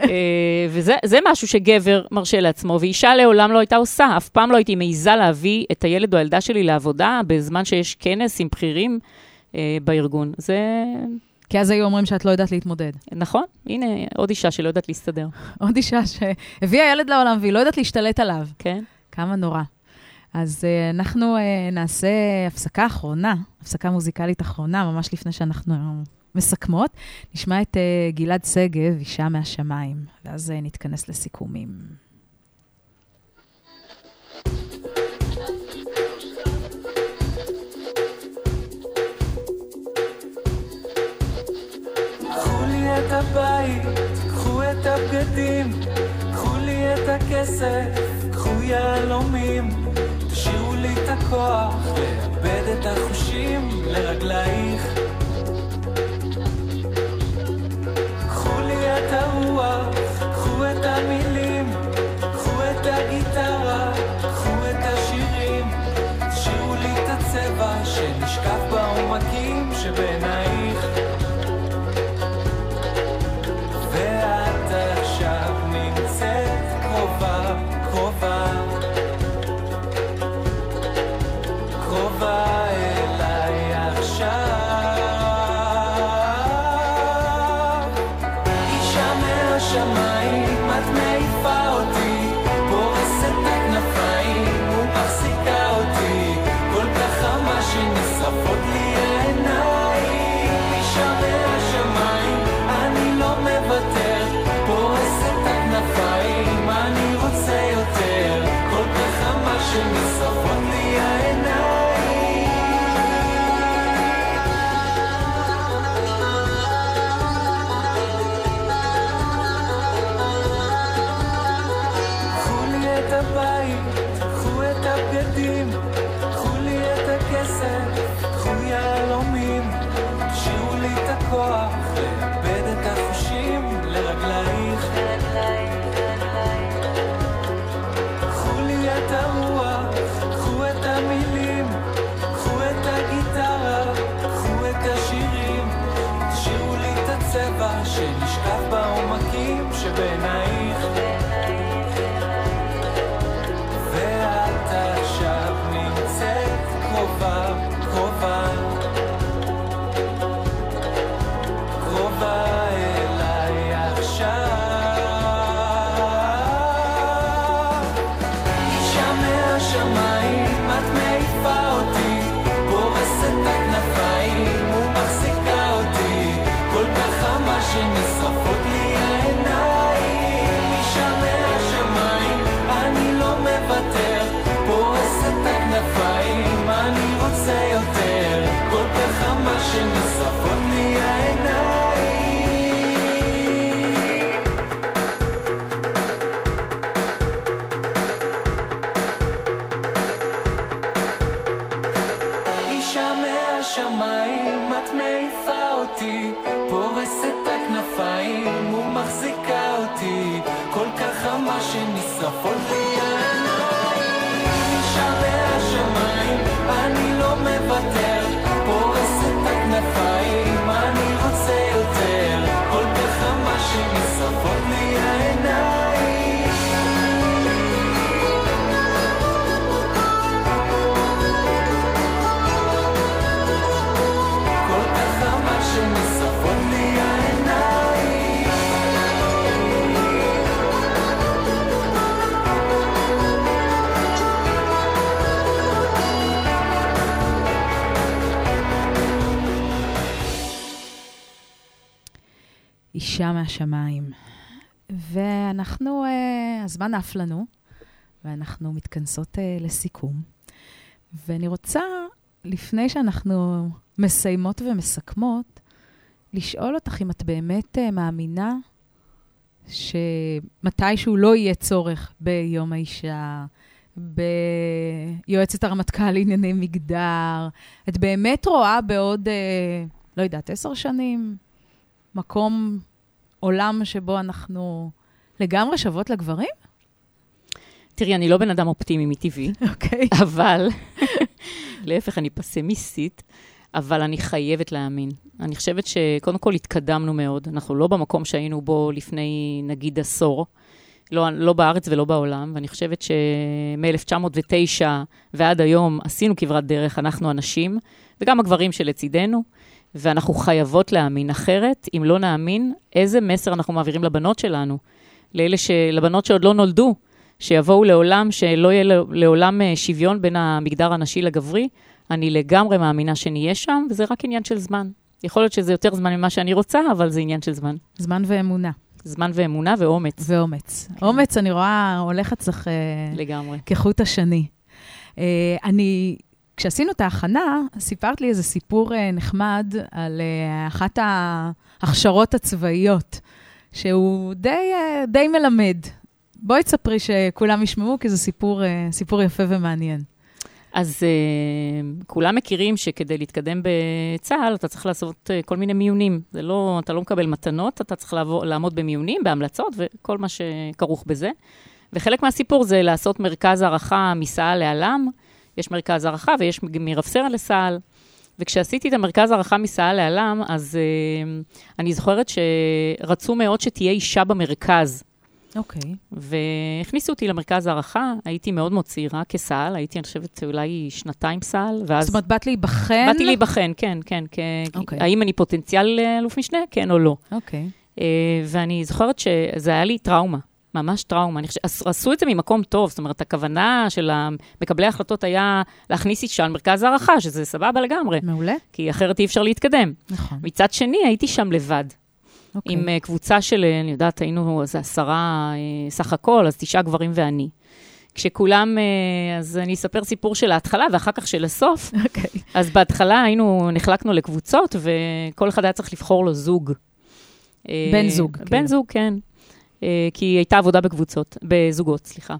Speaker 5: וזה משהו שגבר מרשה לעצמו, ואישה לעולם לא הייתה עושה. אף פעם לא הייתי מעיזה להביא את הילד או הילדה שלי לעבודה, בזמן שיש כנס עם בכירים בארגון. זה...
Speaker 4: כי אז היו אומרים שאת לא יודעת להתמודד.
Speaker 5: נכון. הנה, עוד אישה שלא יודעת להסתדר.
Speaker 4: עוד אישה שהביאה ילד לעולם, והיא לא יודעת להשתלט עליו.
Speaker 5: כן.
Speaker 4: כמה נורא. אז אנחנו נעשה הפסקה אחרונה, הפסקה מוזיקלית אחרונה, ממש לפני שאנחנו מסכמות. נשמע את גלעד סגב, אישה מהשמיים, ואז נתכנס לסיכומים.
Speaker 7: קחו לי את הבית, קחו את הבגדים, קחו לי את הכסף, קחו יהלומים, תשאירו לי את הכוח, לאבד את החושים לרגלייך. קחו לי את הרוח, קחו את המילים, קחו את הגיטרה, קחו את השירים, תשאירו לי את הצבע שנשקף בעומקים שבעינייך. ואת עכשיו נמצאת קרובה, קרובה, קרובה אליי עכשיו. אישה מהשמיים, את מעיפה אותי, פורסת הכנפיים ומחזיקה אותי, כל כך חמה שנשרפות לי העיניים. אישה מהשמיים, אני לא מוותר, פורסת הכנפיים, אני רוצה יותר, כל כך חמה שנשרפות לי העיניים. קחו לי את הבית, קחו את הבגדים, קחו לי את הכסף, קחו יהלומים, תשאירו לי את הכוח, לאבד את החושים לרגלייך. קחו לי את הרוח, קחו את המילים, קחו את הגיטרה, קחו את השירים, תשאירו לי את הצבע שנשקף בעומקים שבעינייך. ואת עכשיו נמצאת קרובה, קרובה, קרובה אליי עכשיו. אישה מהשמיים, את מעיפה אותי, פורסת הכנפיים ומחזיקה אותי, כל כך חמה שנשרפות לי העיניים. אישה מהשמיים, אני לא מוותר, פורסת הכנפיים, אני רוצה יותר, כל כך חמה שנשרפות לי העיניים. מהשמיים, את מעיפה אותי, פורסת הכנפיים ומחזיקה אותי, כל כך חמה שנשרפות לי העיניים. שם מהשמיים, אני לא מוותר, פורסת הכנפיים, אני רוצה יותר, כל כך חמה שנשרפות לי העיניים.
Speaker 4: אישה מהשמיים. ואנחנו, הזמן עף לנו, ואנחנו מתכנסות לסיכום. ואני רוצה, לפני שאנחנו מסיימות ומסכמות, לשאול אותך אם את באמת מאמינה שמתישהו לא יהיה צורך ביום האישה, ביועצת הרמטכ"ל לענייני מגדר. את באמת רואה בעוד, לא יודעת, 10 שנים, מקום, עולם שבו אנחנו לגמרי שוות לגברים?
Speaker 5: תראי, אני לא בן אדם אופטימי מטבעי,
Speaker 4: אוקיי.
Speaker 5: אבל, להפך, אני פסימיסטית, אבל אני חייבת להאמין. אני חושבת שקודם כל התקדמנו מאוד, אנחנו לא במקום שהיינו בו לפני, נגיד, עשור, לא בארץ ולא בעולם, ואני חושבת שמ-1909 ועד היום עשינו כברת דרך, אנחנו אנשים, וגם הגברים שלצידנו, ואנחנו חייבות להאמין. אחרת, אם לא נאמין, איזה מסר אנחנו מעבירים לבנות שלנו, לבנות שעוד לא נולדו, שיבואו לעולם, שלא יהיה לעולם שוויון בין המגדר הנשי לגברי, אני לגמרי מאמינה שנהיה שם, וזה רק עניין של זמן. יכול להיות שזה יותר זמן ממה שאני רוצה, אבל זה עניין של זמן.
Speaker 4: זמן ואמונה.
Speaker 5: זמן ואמונה ואומץ.
Speaker 4: ואומץ. כן. אומץ, אני רואה, הולכת צריך
Speaker 5: לגמרי.
Speaker 4: כחוט השני. כשעשינו את ההכנה, סיפרת לי איזה סיפור נחמד על אחת ההכשרות הצבאיות, שהוא די מלמד. בואי תספרי שכולם ישמעו, כי זה סיפור יפה ומעניין.
Speaker 5: אז כולם מכירים שכדי להתקדם בצה"ל, אתה צריך לעשות כל מיני מיונים. אתה לא מקבל מתנות, אתה צריך לעמוד במיונים, בהמלצות, וכל מה שכרוך בזה. וחלק מהסיפור זה לעשות מרכז הערכה מסעל לעלם, יש מרכז הערכה ויש מרב-סרן לסעל. וכשעשיתי את המרכז הערכה מסעל לעלם, אז אני זוכרת שרצו מאוד שתהיה אישה במרכז.
Speaker 4: אוקיי.
Speaker 5: והכניסו אותי למרכז הערכה, הייתי מאוד מאוד צעירה כסעל, הייתי, אני חושבת, אולי 2 סעל, ואז... זאת
Speaker 4: אומרת, באת להיבחן?
Speaker 5: באתי להיבחן, כן, כן. האם אני פוטנציאל אלוף משנה? כן או לא.
Speaker 4: אוקיי.
Speaker 5: ואני זוכרת שזה היה לי טראומה. ממש טראומה. עשו את זה ממקום טוב, זאת אומרת, הכוונה של מקבלי ההחלטות היה להכניס אישה על מרכז הערכה, שזה סבבה לגמרי.
Speaker 4: מעולה.
Speaker 5: כי אחרת אי אפשר להתקדם.
Speaker 4: נכון.
Speaker 5: מצד שני, הייתי שם לבד.
Speaker 4: אוקיי.
Speaker 5: עם קבוצה של, אני יודעת, היינו אז 10 סך הכל, אז 9 גברים ואני. כשכולם, אז אני אספר סיפור של ההתחלה, ואחר כך של הסוף.
Speaker 4: אוקיי.
Speaker 5: אז בהתחלה נחלקנו לקבוצות, וכל אחד היה צריך לבחור לו זוג.
Speaker 4: בן זוג.
Speaker 5: בן זוג, כן. כי הייתה עבודה בזוגות, סליחה.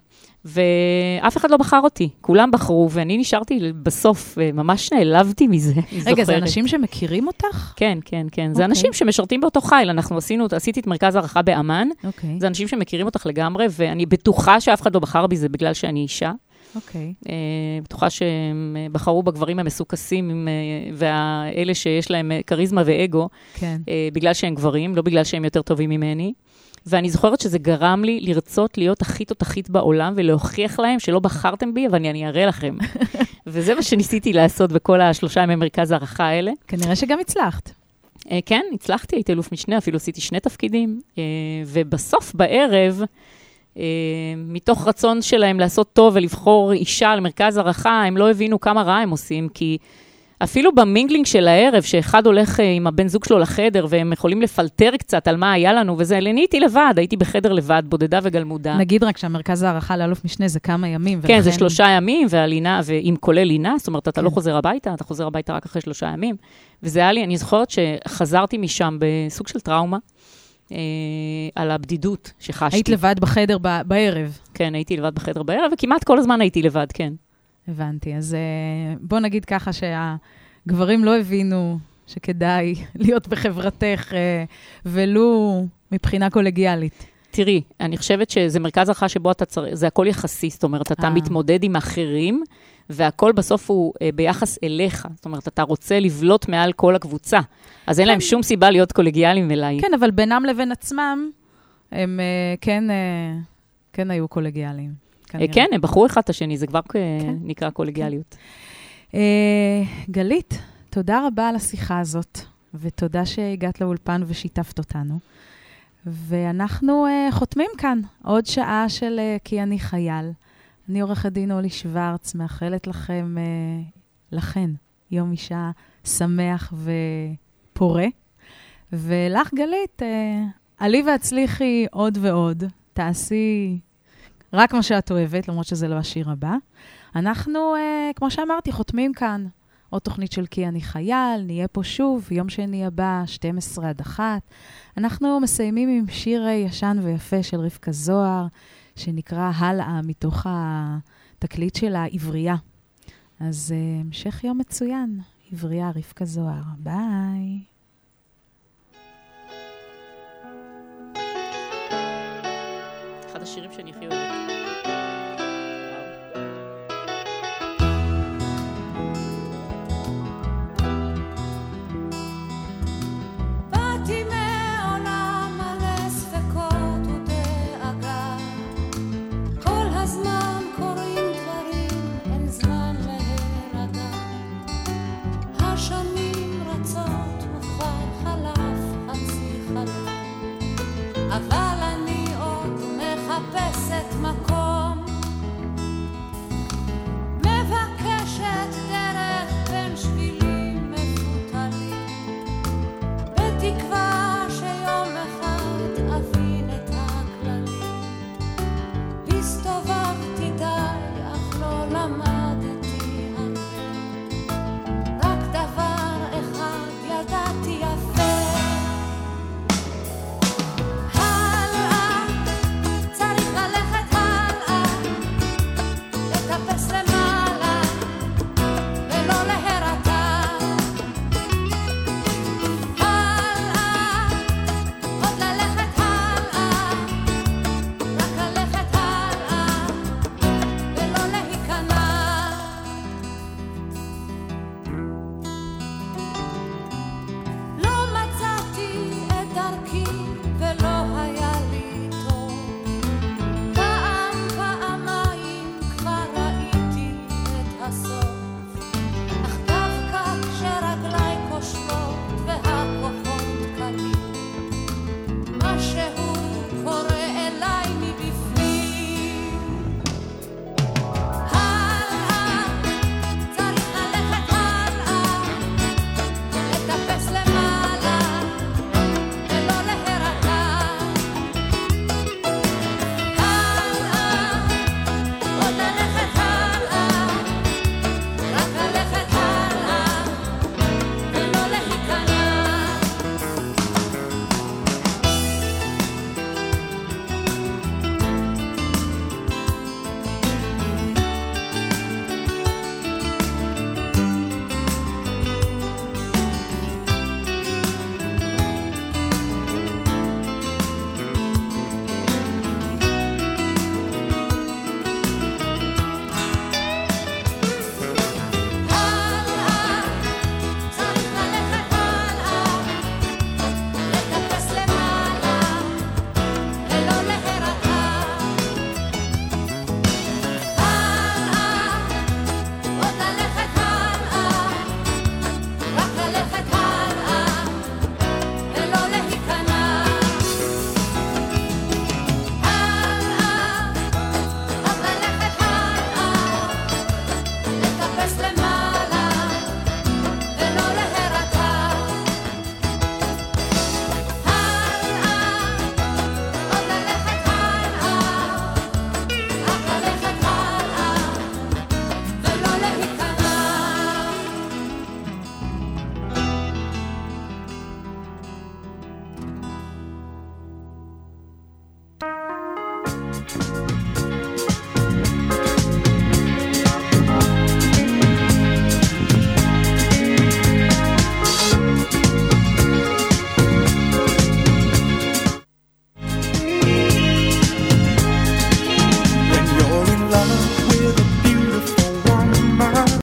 Speaker 5: ואף אחד לא בחר אותי, כולם בחרו, ואני נשארתי בסוף, ממש נעלבתי מזה.
Speaker 4: רגע, זה אנשים שמכירים אותך?
Speaker 5: כן, כן, כן. זה אנשים שמשרתים באותו חיל, עשיתי את מרכז הערכה באמן, זה אנשים שמכירים אותך לגמרי, ואני בטוחה שאף אחד לא בחר בי, זה בגלל שאני אישה.
Speaker 4: אוקיי.
Speaker 5: בטוחה שהם בחרו בגברים המסוכסים, ואלה שיש להם קריזמה ואגו, בגלל שהם גברים, לא בגלל שהם יותר טובים ממני. ואני זוכרת שזה גרם לי לרצות להיות הכי תותחית בעולם, ולהוכיח להם שלא בחרתם בי, אבל אני אראה לכם. וזה מה שניסיתי לעשות בכל 3 ימי מרכז הערכה האלה.
Speaker 4: כנראה שגם הצלחת.
Speaker 5: כן, הצלחתי, הייתי אלוף משנה, אפילו עשיתי 2 תפקידים. ובסוף בערב, מתוך רצון שלהם לעשות טוב ולבחור אישה למרכז הערכה, הם לא הבינו כמה רע הם עושים, כי אפילו במינגלינג של הערב, שאחד הולך עם הבן זוג שלו לחדר, והם יכולים לפלטר קצת על מה היה לנו, וזה, אני הייתי לבד, הייתי בחדר לבד, בודדה וגלמודה.
Speaker 4: נגיד רק שהמרכז הערכה לאלוף משנה זה כמה ימים.
Speaker 5: כן, זה 3 ימים, והלינה, ואם כולל לינה, זאת אומרת, אתה לא חוזר הביתה, אתה חוזר הביתה רק אחרי 3 ימים. וזה היה לי, אני זוכרת שחזרתי משם בסוג של טראומה, על הבדידות שחשתי.
Speaker 4: היית לבד בחדר בערב.
Speaker 5: כן, הייתי לבד בחדר בערב, וכמעט כל הזמן הייתי לבד, כן.
Speaker 4: הבנתי. אז בוא נגיד ככה גברים לא הבינו שכדאי להיות בחברתך, ולו מבחינה קולגיאלית.
Speaker 5: תראי, אני חושבת שזה מרכז הערכה שבו אתה צריך, זה הכל יחסי, זאת אומרת, אתה מתמודד עם אחרים, והכל בסוף הוא ביחס אליך. זאת אומרת, אתה רוצה לבלוט מעל כל הקבוצה. אז אין להם שום סיבה להיות קולגיאליים אליי.
Speaker 4: כן, אבל בינם לבין עצמם, הם כן היו קולגיאליים.
Speaker 5: כן, הם בחרו אחד את השני, זה כבר נקרא קולגיאליות.
Speaker 4: גלית, תודה רבה על השיחה הזאת, ותודה שהגעת לאולפן ושיתפת אותנו. ואנחנו חותמים כאן עוד שעה של כי אני חייל. אני עורכת דין אולי שוורץ, מאחלת לכן, יום אישה שמח ופורה. ולך גלית, עלי והצליחי עוד ועוד, תעשי רק מה שאת אוהבת, למרות שזה לא השיר הבא. אנחנו, כמו שאמרתי, חותמים כאן עוד תוכנית של כי אני חייל, נהיה פה שוב, יום שני הבא, 12:00-13:00. אנחנו מסיימים עם שיר ישן ויפה של רבקה זוהר, שנקרא הלאה, מתוך התקליט של העברייה. אז המשך יום מצוין, עברייה, רבקה זוהר. ביי.
Speaker 5: אחד השירים שאני הכי אוהבת.
Speaker 6: אבל אני עוד מחפשת מקום, מבקשת דרך בין שבילים מפותלים, בתקווה שיום אחד אבין את הכללים. הסתובבתי די אך לא למדתי הרבה, רק דבר אחד ידעתי יפה, לא מצאתי את דרכי